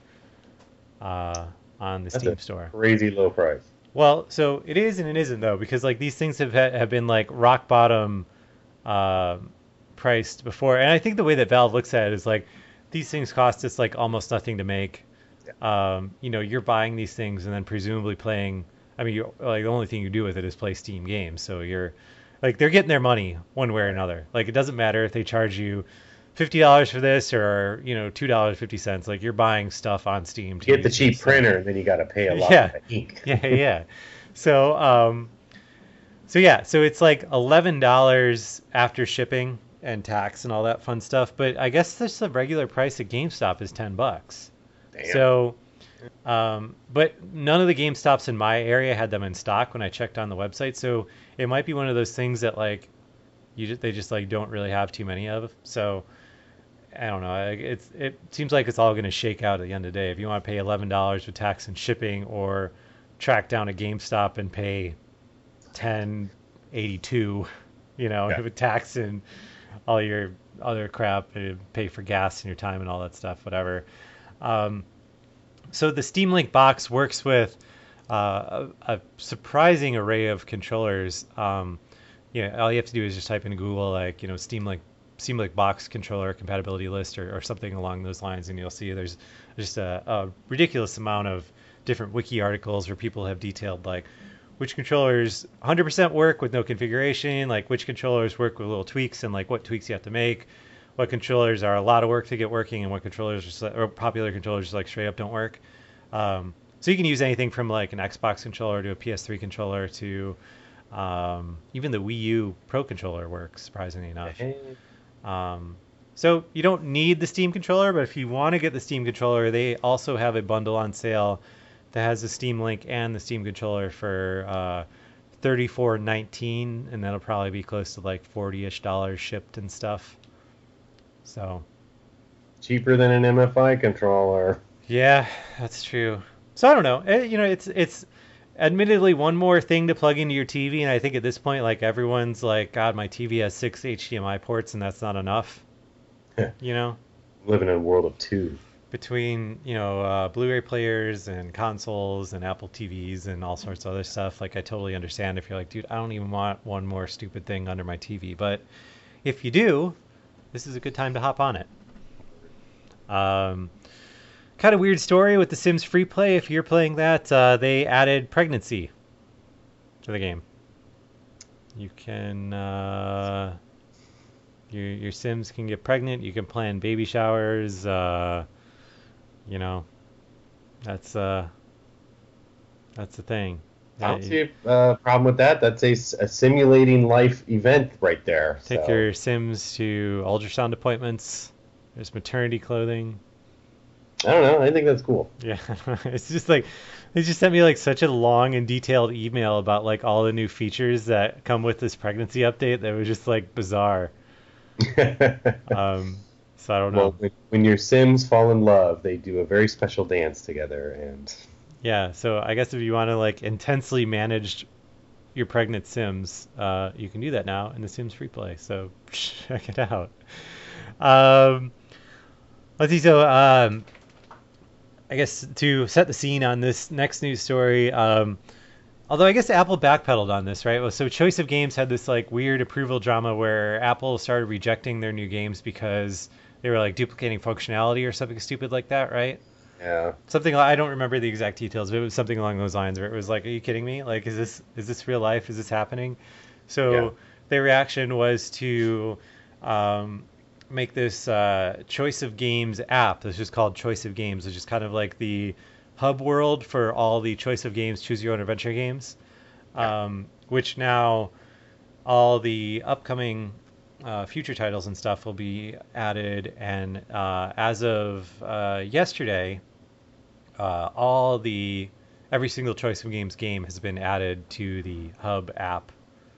uh, on the That's Steam a store. Crazy low price. Well, so it is and it isn't though, because like these things have have been like rock bottom uh, priced before, and I think the way that Valve looks at it is like these things cost us like almost nothing to make. Yeah. Um, you know, you're buying these things and then presumably playing. I mean, you like the only thing you do with it is play Steam games, so you're. Like, they're getting their money one way or another. Like, it doesn't matter if they charge you fifty dollars for this or, you know, two dollars and fifty cents. Like, you're buying stuff on Steam. To get the cheap printer, and then you got to pay a lot yeah. for the ink. yeah, yeah. So, um, so, yeah. So, it's like eleven dollars after shipping and tax and all that fun stuff. But I guess this the regular price at GameStop is ten bucks. Damn. So, um, but none of the GameStops in my area had them in stock when I checked on the website. So it might be one of those things that like you just, they just like don't really have too many of. So I don't know. It's it seems like it's all going to shake out at the end of the day. If you want to pay eleven dollars with tax and shipping, or track down a GameStop and pay ten eighty-two, you know, yeah. with tax and all your other crap, and pay for gas and your time and all that stuff, whatever. Um, So the Steam Link box works with uh, a, a surprising array of controllers. Um, you know, all you have to do is just type in Google, like, you know, Steam Link, Steam Link box controller compatibility list, or, or something along those lines, and you'll see there's just a, a ridiculous amount of different wiki articles where people have detailed like which controllers one hundred percent work with no configuration, like which controllers work with little tweaks, and like what tweaks you have to make. What controllers are a lot of work to get working, and what controllers just, or popular controllers just like straight up don't work. Um, so you can use anything from like an Xbox controller to a P S three controller to um, even the Wii U Pro controller works, surprisingly enough. Um, So you don't need the Steam controller, but if you want to get the Steam controller, they also have a bundle on sale that has the Steam Link and the Steam controller for uh, thirty-four nineteen, and that'll probably be close to like forty-ish dollars shipped and stuff. So cheaper than an M F I controller. Yeah, that's true. So I don't know. It, you know, it's it's admittedly one more thing to plug into your T V, and I think at this point, like everyone's like, God, my T V has six H D M I ports, and that's not enough. You know, living in a world of two. Between you know uh, Blu-ray players and consoles and Apple T Vs and all sorts of other stuff, like I totally understand if you're like, dude, I don't even want one more stupid thing under my T V. But if you do, this is a good time to hop on it. Um, kind of weird story with The Sims Free Play. If you're playing that, uh, they added pregnancy to the game. You can, uh, your your Sims can get pregnant. You can plan baby showers. Uh, you know, that's uh, that's the thing. I don't see a uh, problem with that. That's a, a simulating life event right there. Take so. your Sims to ultrasound appointments. There's maternity clothing. I don't know. I think that's cool. Yeah, it's just like they just sent me like such a long and detailed email about like all the new features that come with this pregnancy update that was just like bizarre. um, so I don't know. Well, when, when your Sims fall in love, they do a very special dance together, and yeah. So I guess if you want to like intensely manage your pregnant Sims, uh, you can do that now in the Sims Free Play. So check it out. Um, let's see. So, um, I guess to set the scene on this next news story, um, although I guess Apple backpedaled on this, right? Well, so Choice of Games had this like weird approval drama where Apple started rejecting their new games because they were like duplicating functionality or something stupid like that, right? Yeah. Something I don't remember the exact details, but it was something along those lines where it was like, "Are you kidding me? Like, is this is this real life? Is this happening?" So yeah. Their reaction was to um, make this uh, Choice of Games app that's just called Choice of Games, which is kind of like the hub world for all the Choice of Games Choose Your Own Adventure games, yeah. um, which now all the upcoming uh, future titles and stuff will be added. And uh, as of uh, yesterday, uh, all the every single Choice of Games game has been added to the hub app.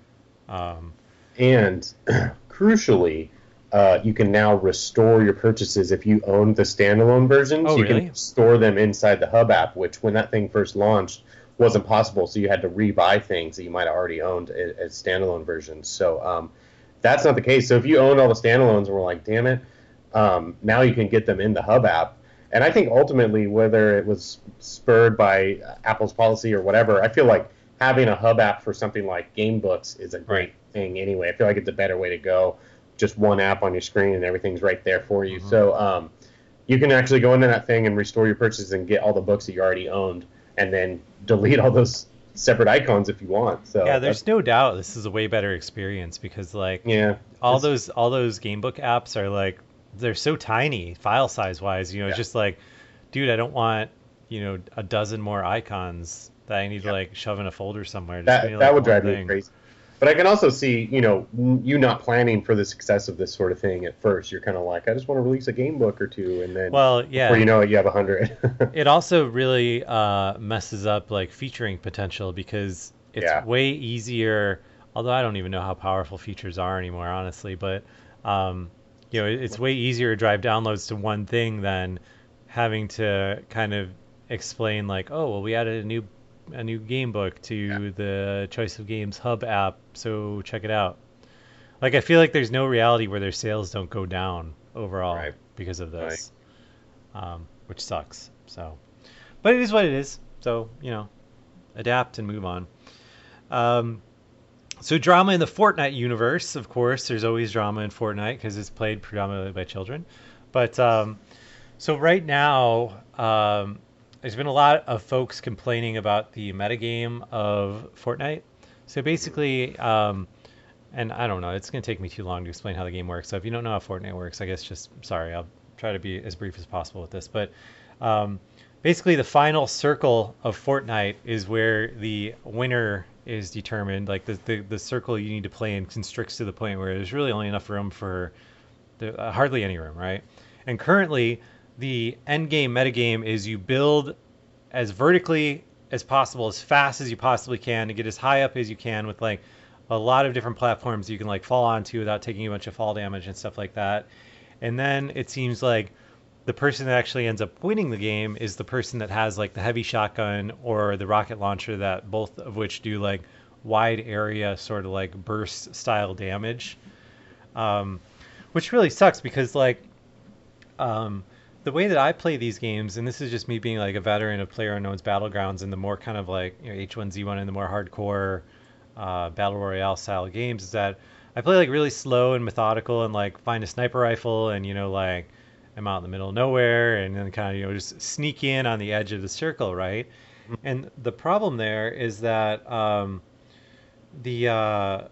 Um, and crucially, Uh, you can now restore your purchases if you own the standalone versions. Oh, you really? can store them inside the hub app, which when that thing first launched wasn't possible. So you had to rebuy things that you might have already owned as, as standalone versions. So um, that's not the case. So if you owned all the standalones and were like, damn it, um, now you can get them in the hub app. And I think ultimately, whether it was spurred by Apple's policy or whatever, I feel like having a hub app for something like game books is a great right. thing anyway. I feel like it's a better way to go. Just one app on your screen and everything's right there for you. Mm-hmm. So um, you can actually go into that thing and restore your purchases and get all the books that you already owned, and then delete all those separate icons if you want. So yeah, there's no doubt this is a way better experience because like yeah, all those all those gamebook apps are like they're so tiny file size wise. You know, yeah. it's just like, dude, I don't want you know a dozen more icons that I need yeah. to like shove in a folder somewhere. Just that me, like, that would drive thing. me crazy. But I can also see, you know, you not planning for the success of this sort of thing at first. You're kind of like, I just want to release a game book or two, and then well, yeah. before you know it, you have a hundred. It also really uh, messes up like featuring potential because it's yeah. way easier. Although I don't even know how powerful features are anymore, honestly. But um, you know, it's way easier to drive downloads to one thing than having to kind of explain like, oh, well, we added a new. a new game book to yeah. the Choice of Games hub app, so check it out. Like I feel like there's no reality where their sales don't go down overall right. because of this, right. um, which sucks. So, but it is what it is. So you know, adapt and move on. Um, so drama in the Fortnite universe, of course. There's always drama in Fortnite because it's played predominantly by children. But um, so right now. Um, There's been a lot of folks complaining about the metagame of Fortnite. So basically, um, and I don't know, it's going to take me too long to explain how the game works. So if you don't know how Fortnite works, I guess just, sorry, I'll try to be as brief as possible with this. But um, basically, the final circle of Fortnite is where the winner is determined. Like the, the, the circle you need to play in constricts to the point where there's really only enough room for there, uh, hardly any room, right? And currently, the end game metagame is you build as vertically as possible, as fast as you possibly can, to get as high up as you can with like a lot of different platforms you can like fall onto without taking a bunch of fall damage and stuff like that. And then it seems like the person that actually ends up winning the game is the person that has like the heavy shotgun or the rocket launcher, that both of which do like wide area sort of like burst style damage, um, which really sucks because like um, the way that I play these games, and this is just me being like a veteran of PlayerUnknown's Battlegrounds and the more kind of like, you know, H one Z one and the more hardcore uh, battle royale style games, is that I play like really slow and methodical and like find a sniper rifle and, you know, like I'm out in the middle of nowhere and then kind of, you know, just sneak in on the edge of the circle, right? And the problem there is that um, the uh,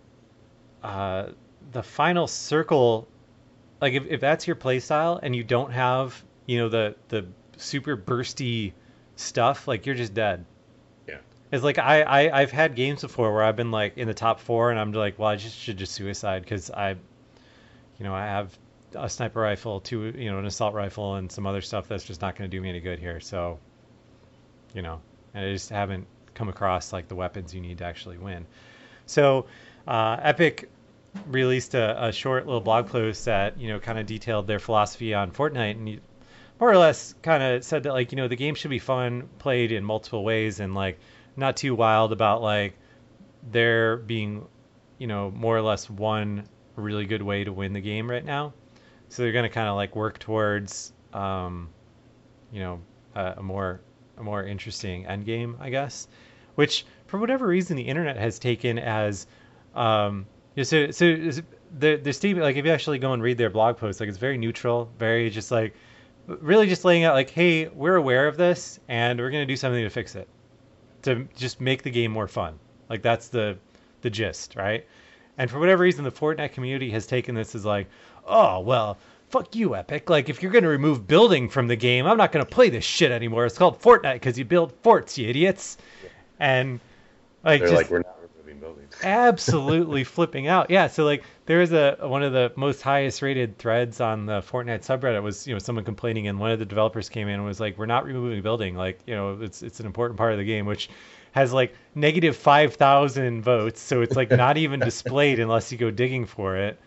uh, the final circle, like if, if that's your play style and you don't have, you know, the the super bursty stuff, like you're just dead. Yeah. It's like I, I I've had games before where I've been like in the top four and I'm like, well, I just should just suicide because I, you know, I have a sniper rifle, two, you know, an assault rifle and some other stuff that's just not going to do me any good here. So, you know, and I just haven't come across like the weapons you need to actually win. So uh, Epic released a, a short little blog post that, you know, kind of detailed their philosophy on Fortnite, and you more or less kind of said that, like, you know, the game should be fun, played in multiple ways, and like not too wild about like there being, you know, more or less one really good way to win the game right now. So they're going to kind of like work towards, um, you know, a, a more a more interesting end game, I guess, which for whatever reason the internet has taken as, um, you know, so so the the statement, like if you actually go and read their blog post, like it's very neutral, very just like really just laying out like, hey, we're aware of this and we're going to do something to fix it, to just make the game more fun. Like that's the the gist, right? And for whatever reason, the Fortnite community has taken this as like, oh, well, fuck you, Epic. Like, if you're going to remove building from the game, I'm not going to play this shit anymore. It's called Fortnite because you build forts, you idiots. And, like, They're just like, we're not removing buildings. absolutely flipping out. Yeah, so, like, there was a one of the most highest rated threads on the Fortnite subreddit was, you know, someone complaining, and one of the developers came in and was like, we're not removing building. Like, you know, it's it's an important part of the game, which has like negative five thousand votes, so it's like not even displayed unless you go digging for it.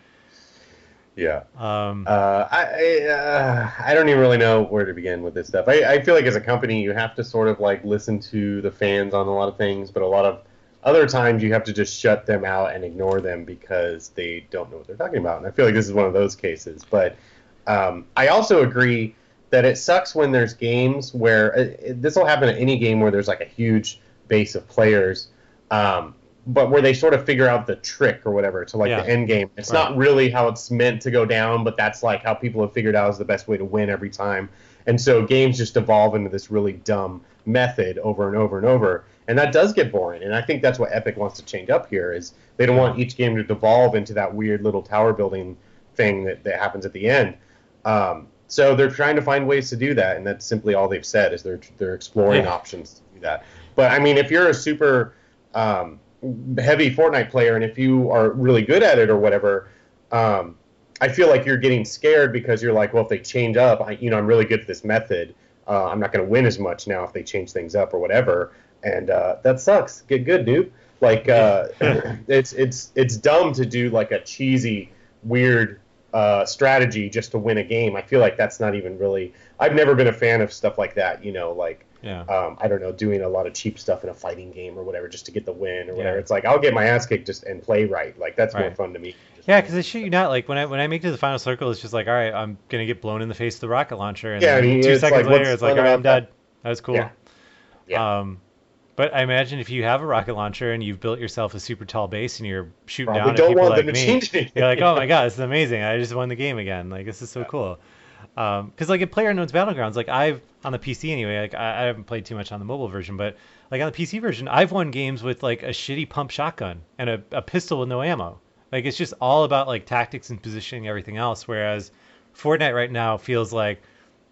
Yeah. Um, uh, I I, uh, I don't even really know where to begin with this stuff. I, I feel like as a company, you have to sort of like listen to the fans on a lot of things, but a lot of other times you have to just shut them out and ignore them because they don't know what they're talking about. And I feel like this is one of those cases. But um, I also agree that it sucks when there's games where uh, this will happen at any game where there's like a huge base of players, um, but where they sort of figure out the trick or whatever to like yeah. the end game. It's right. not really how it's meant to go down, but that's like how people have figured out is the best way to win every time. And so games just evolve into this really dumb method over and over and over, and that does get boring. And I think that's what Epic wants to change up here, is they don't want each game to devolve into that weird little tower building thing that, that happens at the end. Um, so they're trying to find ways to do that, and that's simply all they've said, is they're they're exploring yeah. options to do that. But I mean, if you're a super um, heavy Fortnite player, and if you are really good at it or whatever, um, I feel like you're getting scared because you're like, well, if they change up, I, you know, I'm really good at this method. Uh, I'm not going to win as much now if they change things up or whatever, and uh, that sucks. Get good, dude. Like, uh, it's it's it's dumb to do like a cheesy, weird uh, strategy just to win a game. I feel like that's not even really. I've never been a fan of stuff like that. You know, like. Yeah. Um, I don't know, doing a lot of cheap stuff in a fighting game or whatever just to get the win or whatever. Yeah. It's like, I'll get my ass kicked just and play right. Like, that's right. more fun to me. Yeah, because I shit you not, like when I when I make it to the final circle, it's just like, all right, I'm gonna get blown in the face with the rocket launcher, and yeah, then I mean, two it's seconds like, later, what's it's like, all fun right, I'm about dead. That was cool. Yeah. Yeah. Um, but I imagine if you have a rocket launcher and you've built yourself a super tall base and you're shooting Probably down don't at people want like them to me, change anything. you're like, oh my god, this is amazing! I just won the game again. Like, this is so Yeah. cool. Um, because like in PlayerUnknown's Battlegrounds, like I've on the P C anyway, like I, I haven't played too much on the mobile version, but like on the P C version, I've won games with like a shitty pump shotgun and a, a pistol with no ammo. Like, it's just all about like tactics and positioning, everything else. Whereas Fortnite right now feels like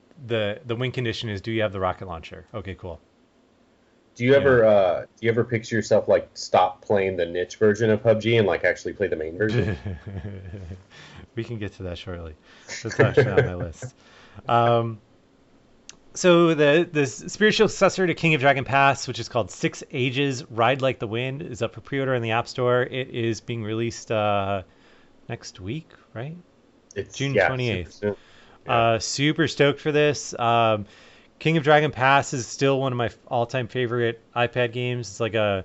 the the win condition is, do you have the rocket launcher? Okay, cool. Do you ever yeah. uh, do you ever picture yourself like stop playing the niche version of P U B G and like actually play the main version? We can get to that shortly. That's actually on my list. Um, so the the spiritual successor to King of Dragon Pass, which is called Six Ages: Ride Like the Wind, is up for pre-order in the App Store. It is being released uh, next week, right? It's June yeah, twenty-eighth. super soon. Yeah. Uh, super stoked for this. Um, King of Dragon Pass is still one of my all-time favorite iPad games. It's like a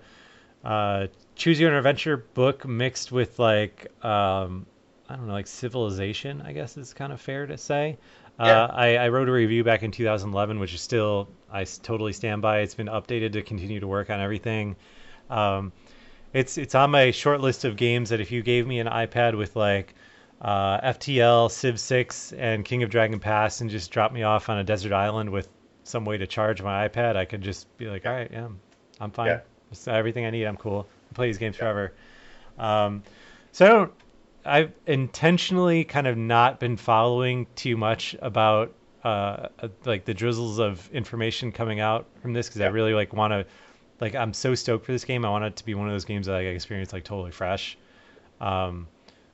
uh, choose your own adventure book mixed with like um, I don't know, like Civilization, I guess is kind of fair to say. Yeah. Uh, I, I wrote a review back in two thousand eleven, which is still I s- totally stand by. It's been updated to continue to work on everything. Um, it's it's on my short list of games that if you gave me an iPad with like uh, F T L, Civ six, and King of Dragon Pass and just drop me off on a desert island with some way to charge my iPad, I could just be like, all right, yeah, I'm fine. Yeah. It's everything I need. I'm cool. I play these games forever. Um, so I don't. I've intentionally kind of not been following too much about uh, uh, like the drizzles of information coming out from this because I Yeah. really like want to like I'm so stoked for this game. I want it to be one of those games that I experience like totally fresh. Um,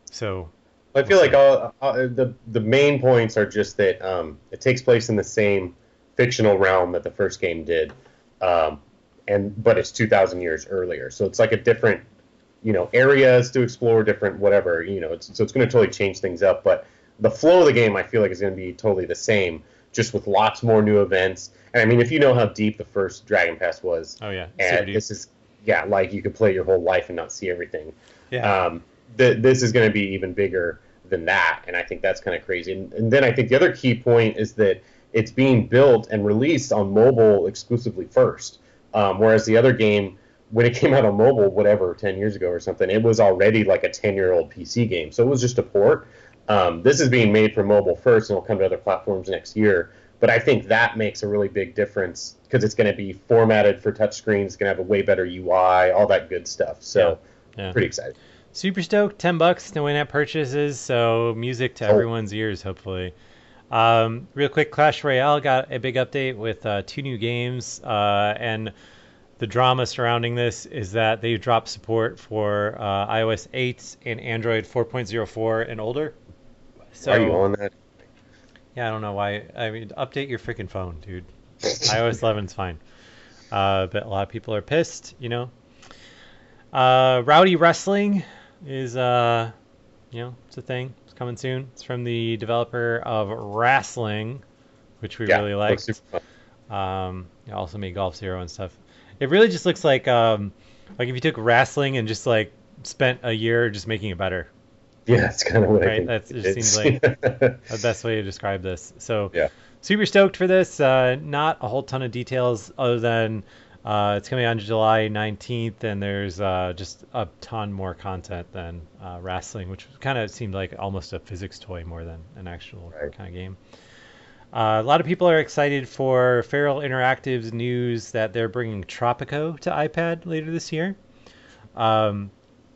so I feel like all, all the the main points are just that um, it takes place in the same fictional realm that the first game did, um, and but it's two thousand years earlier. So it's like a different, you know, areas to explore, different whatever. You know, it's, so it's going to totally change things up. But the flow of the game, I feel like, is going to be totally the same, just with lots more new events. And I mean, if you know how deep the first Dragon Pass was, oh yeah, super and deep. this is yeah, like you could play your whole life and not see everything. Yeah. Um, th- this is going to be even bigger than that, and I think that's kind of crazy. And, and then I think the other key point is that it's being built and released on mobile exclusively first, um, whereas the other game, when it came out on mobile, whatever, ten years ago or something, it was already like a ten-year-old P C game, so it was just a port. Um, this is being made for mobile first, and it'll come to other platforms next year. But I think that makes a really big difference because it's going to be formatted for touchscreens, it's going to have a way better U I, all that good stuff. So, Yeah. Yeah. pretty excited. Super stoked. Ten bucks, no in-app purchases, so music to Oh. everyone's ears, hopefully. Um, real quick, Clash Royale got a big update with uh, two new games, uh, and the drama surrounding this is that they've dropped support for uh, iOS eight and Android four point oh four and older. So, Are you on that? yeah, I don't know why. I mean, update your freaking phone, dude. iOS eleven's fine. Uh, but a lot of people are pissed, you know. Uh, Rowdy Wrestling is, uh, you know, it's a thing. It's coming soon. It's from the developer of Wrestling, which we Yeah, really looks liked. super fun. Um, it also made Golf Zero and stuff. It really just looks like, um, like if you took Wrestling and just like spent a year just making it better. Yeah, that's kind of what I Right, think. that's- it it seems is. like The best way to describe this. So Yeah. super stoked for this. Uh, not a whole ton of details other than uh, it's coming on July nineteenth, and there's uh, just a ton more content than uh, Wrestling, which kind of seemed like almost a physics toy more than an actual Right. kind of game. Uh, a lot of people are excited for Feral Interactive's news that they're bringing Tropico to iPad later this year. Um,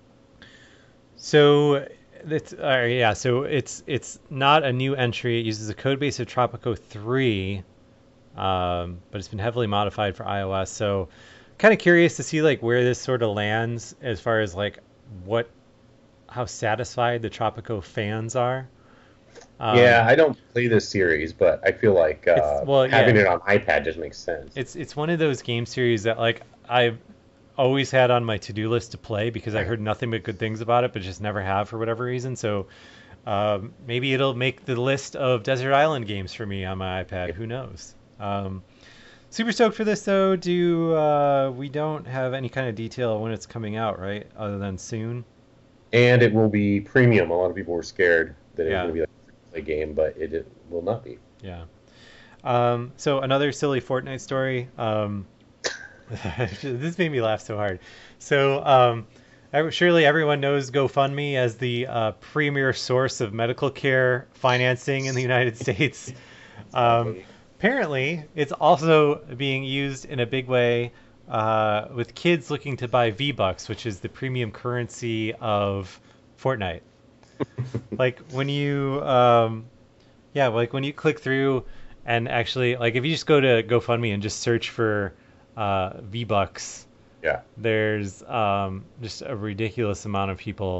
so it's uh, yeah, so it's it's not a new entry. It uses a code base of Tropico three, um, but it's been heavily modified for iOS. So kind of curious to see like where this sort of lands as far as like what how satisfied the Tropico fans are. Um, yeah, I don't play this series, but I feel like uh, It's- well, having yeah. it on iPad just makes sense. It's it's one of those game series that like I've always had on my to-do list to play because I heard nothing but good things about it, but just never have for whatever reason. So um, maybe it'll make the list of Desert Island games for me on my iPad. Who knows? Um, super stoked for this though. Do uh, we don't have any kind of detail when it's coming out, right? Other than soon. And it will be premium. A lot of people were scared that it Yeah. was going to be like a free game, but it, it will not be. Yeah. Um, so another silly Fortnite story. Um, this made me laugh so hard. So um, I- surely everyone knows GoFundMe as the uh, premier source of medical care financing in the United States. Um, apparently, it's also being used in a big way uh, with kids looking to buy V-Bucks, which is the premium currency of Fortnite. Like when you, um, yeah, like when you click through and actually, like if you just go to GoFundMe and just search for uh, V-Bucks, Yeah. there's um, just a ridiculous amount of people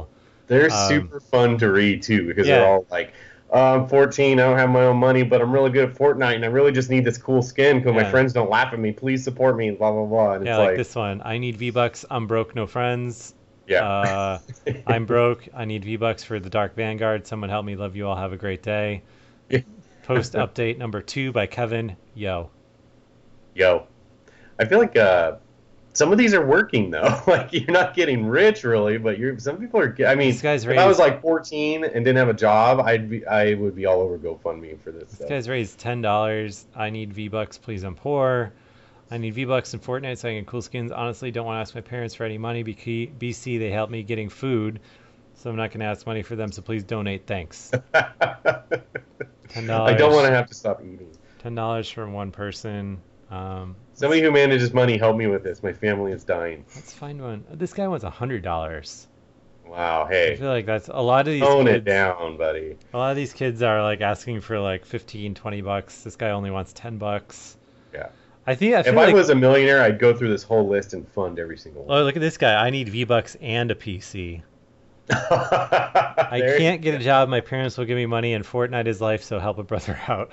They're Um, super fun to read too because yeah. they're all like, oh, I'm fourteen, I don't have my own money, but I'm really good at Fortnite, and I really just need this cool skin because my Yeah. friends don't laugh at me. Please support me, blah blah blah. And Yeah, it's like like, this one. I need V-Bucks. I'm broke, no friends. yeah, Uh, I'm broke. I need V-Bucks for the Dark Vanguard. Someone help me. Love you all. Have a great day. Yeah. Post update number two by Kevin. Yo. Yo, I feel like uh, some of these are working though. Like you're not getting rich really, but you're. Some people are. I mean, This guy's if I was raised- like fourteen and didn't have a job, I'd be. I would be all over GoFundMe for this. This stuff. guy's raised ten dollars. I need V-Bucks. Please, I'm poor. I need V-Bucks in Fortnite so I can get cool skins. Honestly, don't want to ask my parents for any money. B C, they helped me getting food, so I'm not going to ask money for them, so please donate. Thanks. ten dollars. I don't want to have to stop eating. ten dollars from one person. Um, Somebody who manages money, help me with this. My family is dying. let's find one. This guy wants one hundred dollars. Wow, I hey, feel like that's a lot of these tone kids. it down, buddy. A lot of these kids are like asking for like fifteen, twenty bucks. This guy only wants ten bucks. Yeah. I think I feel If like I was a millionaire, I'd go through this whole list and fund every single one. oh, look at this guy. I need V-Bucks and a P C. I I can't get a job. My parents will give me money, and Fortnite is life, so help a brother out.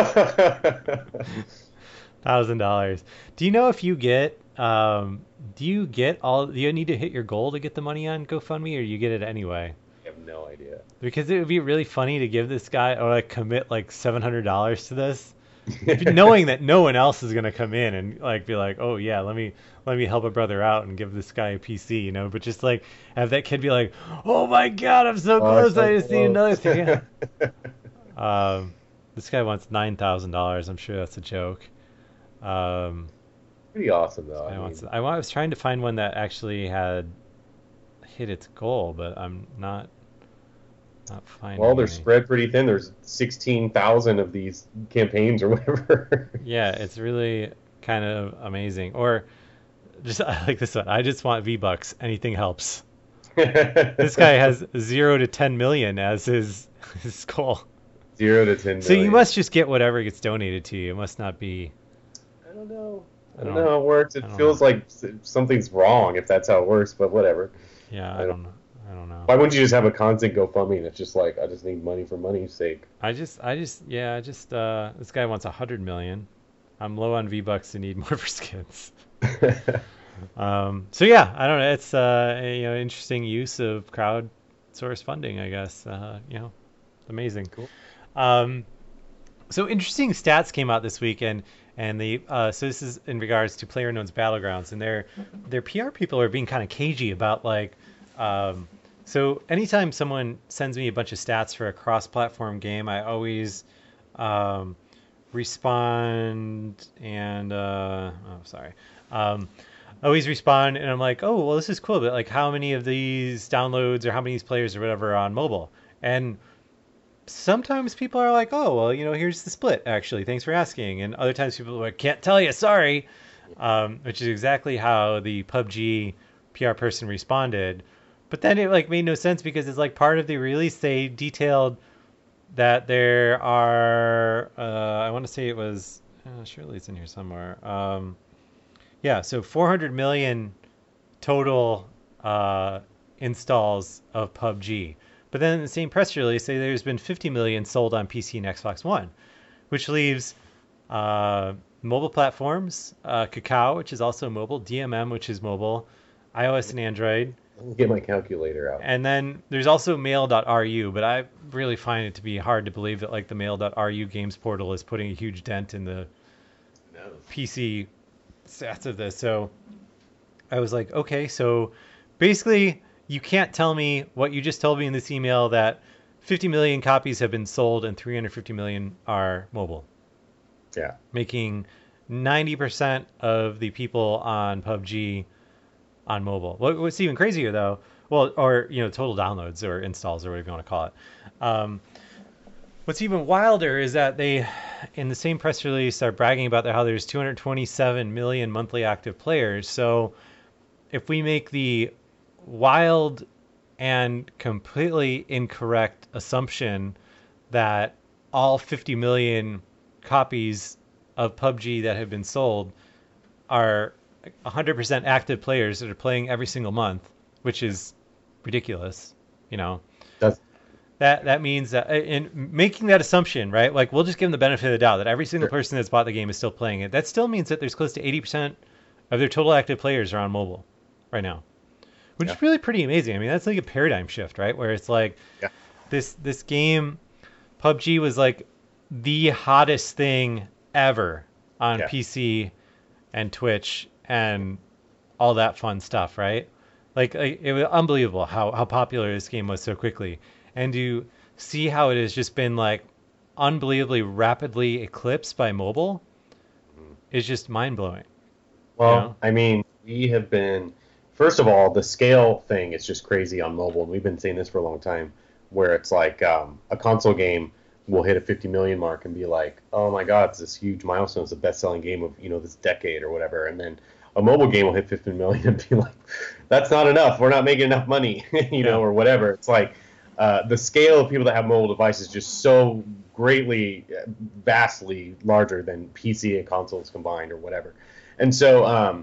Thousand dollars. Do you know if you get um do you get all do you need to hit your goal to get the money on GoFundMe, or you get it anyway? I have no idea. Because it would be really funny to give this guy or like commit like seven hundred dollars to this, knowing that no one else is gonna come in and like be like, oh yeah, let me let me help a brother out and give this guy a P C, you know. But just like have that kid be like, oh my god, I'm so Oh, close, so I just need another close. thing. um, this guy wants nine thousand dollars. I'm sure that's a joke. Um, Pretty awesome though. I, I wants, mean, I wa- I was trying to find one that actually had hit its goal, but I'm not not finding. well, they're any. spread pretty thin. There's sixteen thousand of these campaigns or whatever. Yeah, it's really kind of amazing. Or just I like this one. I just want V-Bucks. Anything helps. This guy has zero to ten million as his his goal. Zero to ten million. So you must just get whatever gets donated to you. It must not be. I don't know. I I don't don't- know how it works. It I don't feels know. like s- something's wrong if that's how it works, but whatever. Yeah, I I don't- don't know. I don't know. Why wouldn't you just have a constant GoFundMe and it's just like, I just need money for money's sake? I just, I just, yeah, I just, uh, this guy wants a hundred million. I'm low on V-Bucks and need more for skins. Um, so yeah, I don't know. It's, uh, a, you know, interesting use of crowdsource funding, I guess. Uh, you know, amazing. Cool. Um, so interesting stats came out this week, and and the uh, so this is in regards to PlayerUnknown's Battlegrounds, and their their P R people are being kind of cagey about like. Um, so anytime someone sends me a bunch of stats for a cross-platform game, I always um, respond and uh, oh sorry, um, I always respond and I'm like, oh well, this is cool, but like how many of these downloads or how many of these players or whatever are on mobile? And sometimes people are like, oh well, you know, here's the split actually. Thanks for asking. And other times people are like, can't tell you, sorry. Um, which is exactly how the P U B G P R person responded. But then it like made no sense because it's like part of the release they detailed that there are uh, I want to say it was uh, surely it's in here somewhere. Um, yeah, so four hundred million total uh, installs of P U B G. But then in the same press release, say there's been fifty million sold on P C and Xbox One, which leaves uh, mobile platforms, uh, Kakao, which is also mobile, D M M, which is mobile, iOS and Android. Let me get my calculator out. And then there's also mail dot R U, but I really find it to be hard to believe that like the mail dot R U games portal is putting a huge dent in the No. P C stats of this. So I was like, okay, so basically you can't tell me what you just told me in this email that fifty million copies have been sold and three hundred fifty million are mobile, Yeah. making ninety percent of the people on P U B G on mobile. What, what's even crazier though, well, or, you know, total downloads or installs or whatever you want to call it. Um, what's even wilder is that they, in the same press release, are bragging about how there's two hundred twenty-seven million monthly active players. So if we make the wild and completely incorrect assumption that all fifty million copies of P U B G that have been sold are one hundred percent active players that are playing every single month, which is ridiculous. You know, That's that that means that in making that assumption, right? Like we'll just give them the benefit of the doubt that every single sure. person that's bought the game is still playing it. That still means that there's close to eighty percent of their total active players are on mobile right now, which Yeah. is really pretty amazing. I mean, that's like a paradigm shift, right? Where it's like Yeah. this this game, P U B G was like the hottest thing ever on Yeah. P C and Twitch and all that fun stuff, right? Like, like it was unbelievable how, how popular this game was so quickly. And to see how it has just been like unbelievably rapidly eclipsed by mobile is just mind blowing. Well, You know? I mean, we have been, first of all, the scale thing is just crazy on mobile, and we've been saying this for a long time, where it's like um, a console game will hit a fifty million mark and be like, oh my God, it's this huge milestone, it's the best-selling game of, you know, this decade or whatever, and then a mobile game will hit fifty million and be like, that's not enough, we're not making enough money, you know, Yeah. or whatever. It's like uh, the scale of people that have mobile devices is just so greatly, vastly larger than P C and consoles combined or whatever. And so um,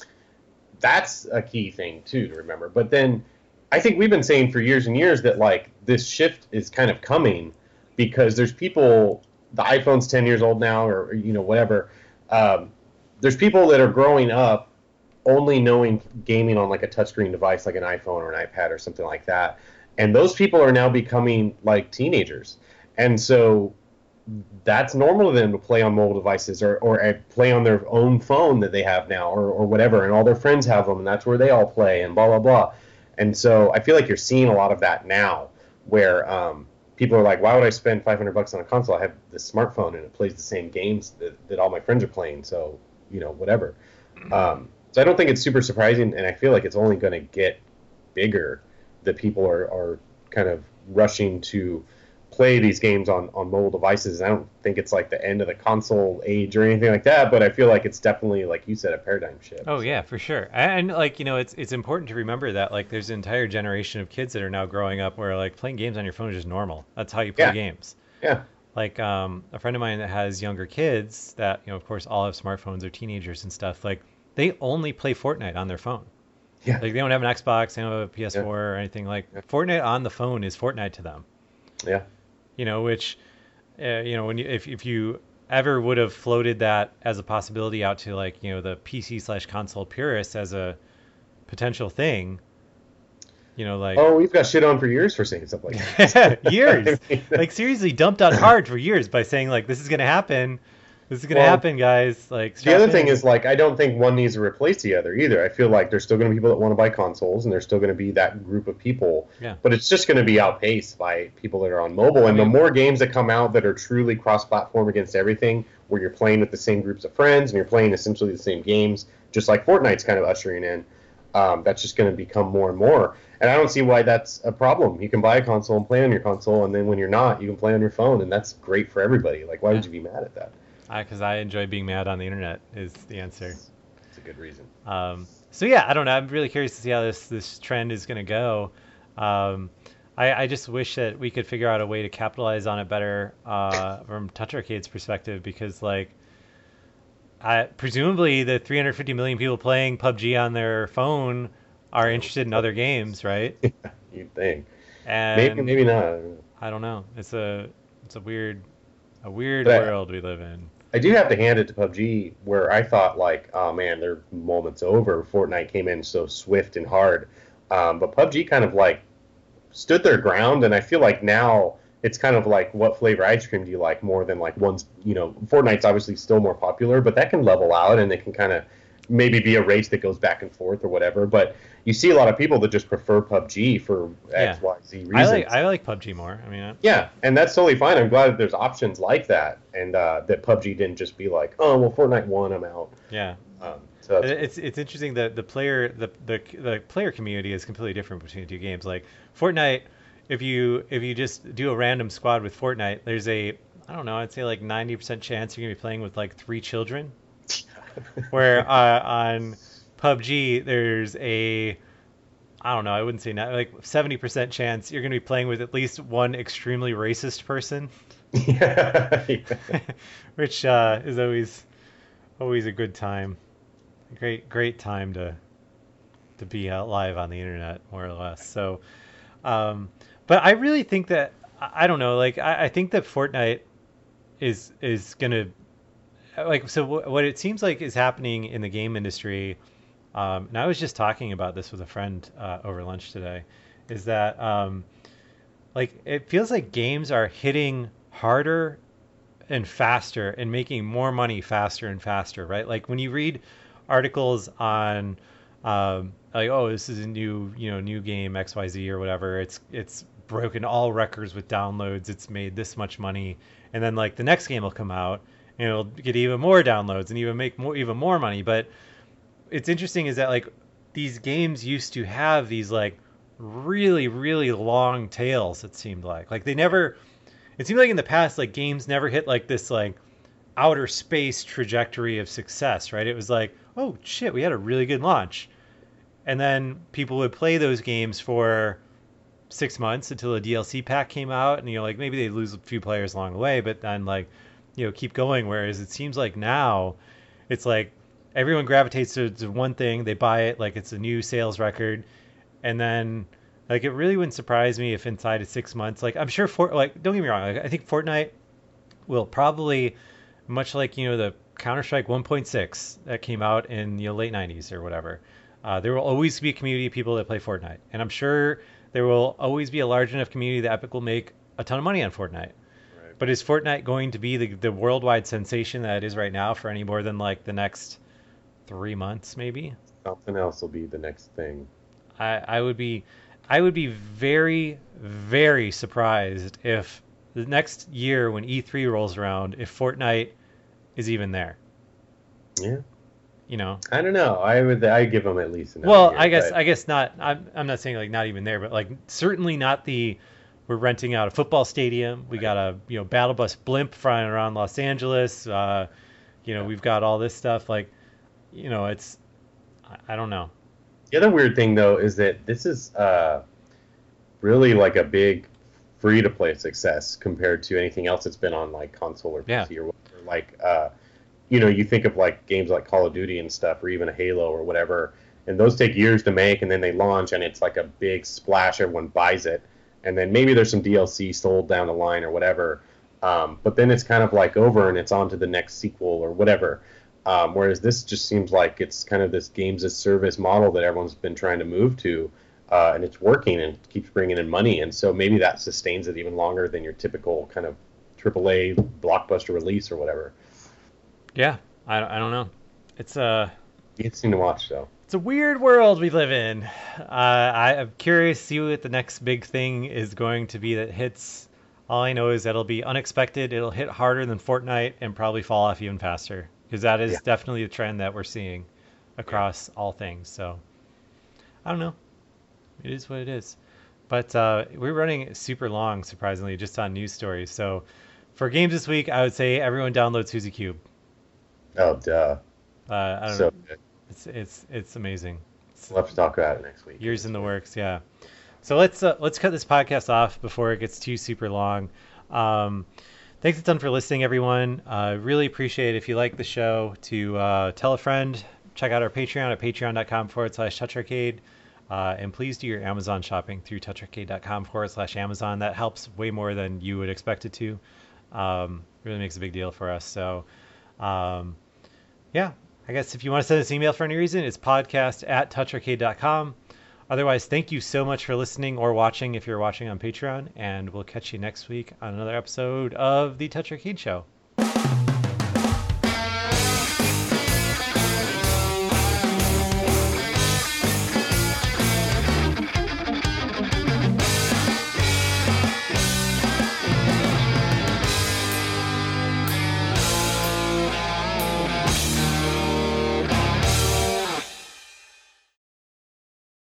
that's a key thing, too, to remember. But then I think we've been saying for years and years that, like, this shift is kind of coming because there's people, the iPhone's ten years old now or, you know, whatever. Um, there's people that are growing up only knowing gaming on, like, a touchscreen device like an iPhone or an iPad or something like that. And those people are now becoming, like, teenagers. And so that's normal to them to play on mobile devices or, or uh, play on their own phone that they have now or, or whatever, and all their friends have them, and that's where they all play, and blah, blah, blah. And so I feel like you're seeing a lot of that now where um, people are like, why would I spend five hundred bucks on a console? I have this smartphone, and it plays the same games that, that all my friends are playing, so, you know, whatever. Um, so I don't think it's super surprising, and I feel like it's only going to get bigger that people are, are kind of rushing to play these games on, on mobile devices. I don't think it's like the end of the console age or anything like that, but I feel like it's definitely, like you said, a paradigm shift. Oh yeah, for sure. And like, you know, it's it's important to remember that like there's an entire generation of kids that are now growing up where like playing games on your phone is just normal. That's how you play Yeah. games. Yeah. Like um, a friend of mine that has younger kids that, you know, of course, all have smartphones or teenagers and stuff. Like they only play Fortnite on their phone. Yeah. Like they don't have an Xbox, they don't have a P S four Yeah. or anything. Like Yeah. Fortnite on the phone is Fortnite to them. Yeah. You know, which, uh, you know, when you if if you ever would have floated that as a possibility out to like, you know, the P C slash console purists as a potential thing, you know, like Oh, we've got shit on for years for saying stuff like that. years, like seriously dumped on hard for years by saying like this is gonna happen, this is gonna Well, happen, guys. Like The strap other thing in. is, like, I don't think one needs to replace the other either. I feel like there's still going to be people that want to buy consoles, and there's still going to be that group of people. Yeah. But it's just going to be outpaced by people that are on mobile. And the more games that come out that are truly cross-platform against everything, where you're playing with the same groups of friends and you're playing essentially the same games, just like Fortnite's kind of ushering in, um, that's just going to become more and more. And I don't see why that's a problem. You can buy a console and play on your console, and then when you're not, you can play on your phone, and that's great for everybody. Like, why would you be mad at that? Because I enjoy being mad on the internet is the answer. It's a good reason. Um, so yeah, I don't know. I'm really curious to see how this this trend is going to go. Um, I, I just wish that we could figure out a way to capitalize on it better uh, from Touch Arcade's perspective, because like, I, presumably the three hundred fifty million people playing P U B G on their phone are interested in other games, right? You'd think. And Maybe, maybe not. I don't know. I don't know. It's a it's a weird a weird But I- world we live in. I do have to hand it to P U B G, where I thought, like, oh man, their moment's over. Fortnite came in so swift and hard. Um, but P U B G kind of, like, stood their ground, and I feel like now it's kind of like, what flavor ice cream do you like more than, like, one's, you know, Fortnite's obviously still more popular, but that can level out, and it can kind of maybe be a race that goes back and forth or whatever. But you see a lot of people that just prefer P U B G for X, Yeah. Y, Z reasons. I like I like P U B G more. I mean, I- Yeah, and that's totally fine. I'm glad that there's options like that, and uh, that P U B G didn't just be like, oh, well, Fortnite won, I'm out. yeah. Um, so that's, It's it's interesting that the player the, the the player community is completely different between the two games. Like Fortnite, if you if you just do a random squad with Fortnite, there's a I don't know, I'd say like ninety percent chance you're gonna be playing with like three children. Where uh, on P U B G there's a I don't know, I wouldn't say not like seventy percent chance you're gonna be playing with at least one extremely racist person, yeah. which uh, is always always a good time. Great great time to to be out live on the internet, more or less. So Um, but I really think that I don't know. Like I, I think that Fortnite is is gonna like so. W- what it seems like is happening in the game industry, um, and I was just talking about this with a friend uh, over lunch today, is that um, like it feels like games are hitting harder and faster and making more money faster and faster, right? Like when you read articles on um, like, oh, this is a new, you know, new game X Y Z or whatever. It's it's broken all records with downloads. It's made this much money, and then like the next game will come out and it'll get even more downloads and even make more even more money. But it's interesting is that like these games used to have these like really really long tails. It seemed like like they never. It seemed like in the past like games never hit like this like outer space trajectory of success, right? It was like, oh shit, we had a really good launch. And then people would play those games for six months until a D L C pack came out, and you know, like maybe they lose a few players along the way, but then like, you know, keep going. Whereas it seems like now, it's like everyone gravitates to, to one thing, they buy it like it's a new sales record, and then like it really wouldn't surprise me if inside of six months, like I'm sure for like don't get me wrong, like, I think Fortnite will probably, much like you know the Counter-Strike one point six that came out in the late nineties or whatever. Uh, there will always be a community of people that play Fortnite. And I'm sure there will always be a large enough community that Epic will make a ton of money on Fortnite. Right. But is Fortnite going to be the, the worldwide sensation that it is right now for any more than like the next three months, maybe? Something else will be the next thing. I, I would be I would be very, very surprised if the next year when E three rolls around, if Fortnite is even there. Yeah. You know, I don't know. I would. I give them at least another well, year, I guess but... I guess not. I'm I'm not saying like not even there, but like certainly not the. We're renting out a football stadium. We got a you know battle bus blimp flying around Los Angeles. Uh, you know, yeah. We've got all this stuff. Like, you know, it's I, I don't know. The other weird thing though is that this is uh, really like a big free to play success compared to anything else that's been on like console or P C yeah. or whatever. Like. Uh, You know, you think of like games like Call of Duty and stuff, or even a Halo or whatever, and those take years to make, and then they launch, and it's like a big splash. Everyone buys it, and then maybe there's some D L C sold down the line or whatever. Um, but then it's kind of like over, and it's on to the next sequel or whatever. Um, whereas this just seems like it's kind of this games as service model that everyone's been trying to move to, uh, and it's working and it keeps bringing in money, and so maybe that sustains it even longer than your typical kind of triple A blockbuster release or whatever. Yeah, I, I don't know. It's a interesting to watch, though. It's a weird world we live in. Uh, I, I'm curious to see what the next big thing is going to be that hits. All I know is that it'll be unexpected. It'll hit harder than Fortnite and probably fall off even faster, because that is yeah. definitely a trend that we're seeing across yeah. all things. So I don't know. It is what it is. But uh, we're running super long, surprisingly, just on news stories. So for games this week, I would say everyone download Suzy Cube. Oh, duh. Uh, I don't so know. Good. It's it's it's amazing. It's we'll have to talk about it next week. Years in the works, yeah. So let's uh, let's cut this podcast off before it gets too super long. Um, thanks a ton for listening, everyone. Uh, really appreciate it if you like the show to uh, tell a friend. Check out our Patreon at patreon.com forward slash toucharcade. Uh, and please do your Amazon shopping through toucharcade.com forward slash Amazon. That helps way more than you would expect it to. Um, really makes a big deal for us. So, um, yeah, I guess if you want to send us an email for any reason, it's podcast at toucharcade dot com. Otherwise, thank you so much for listening or watching if you're watching on Patreon, and we'll catch you next week on another episode of The Touch Arcade Show.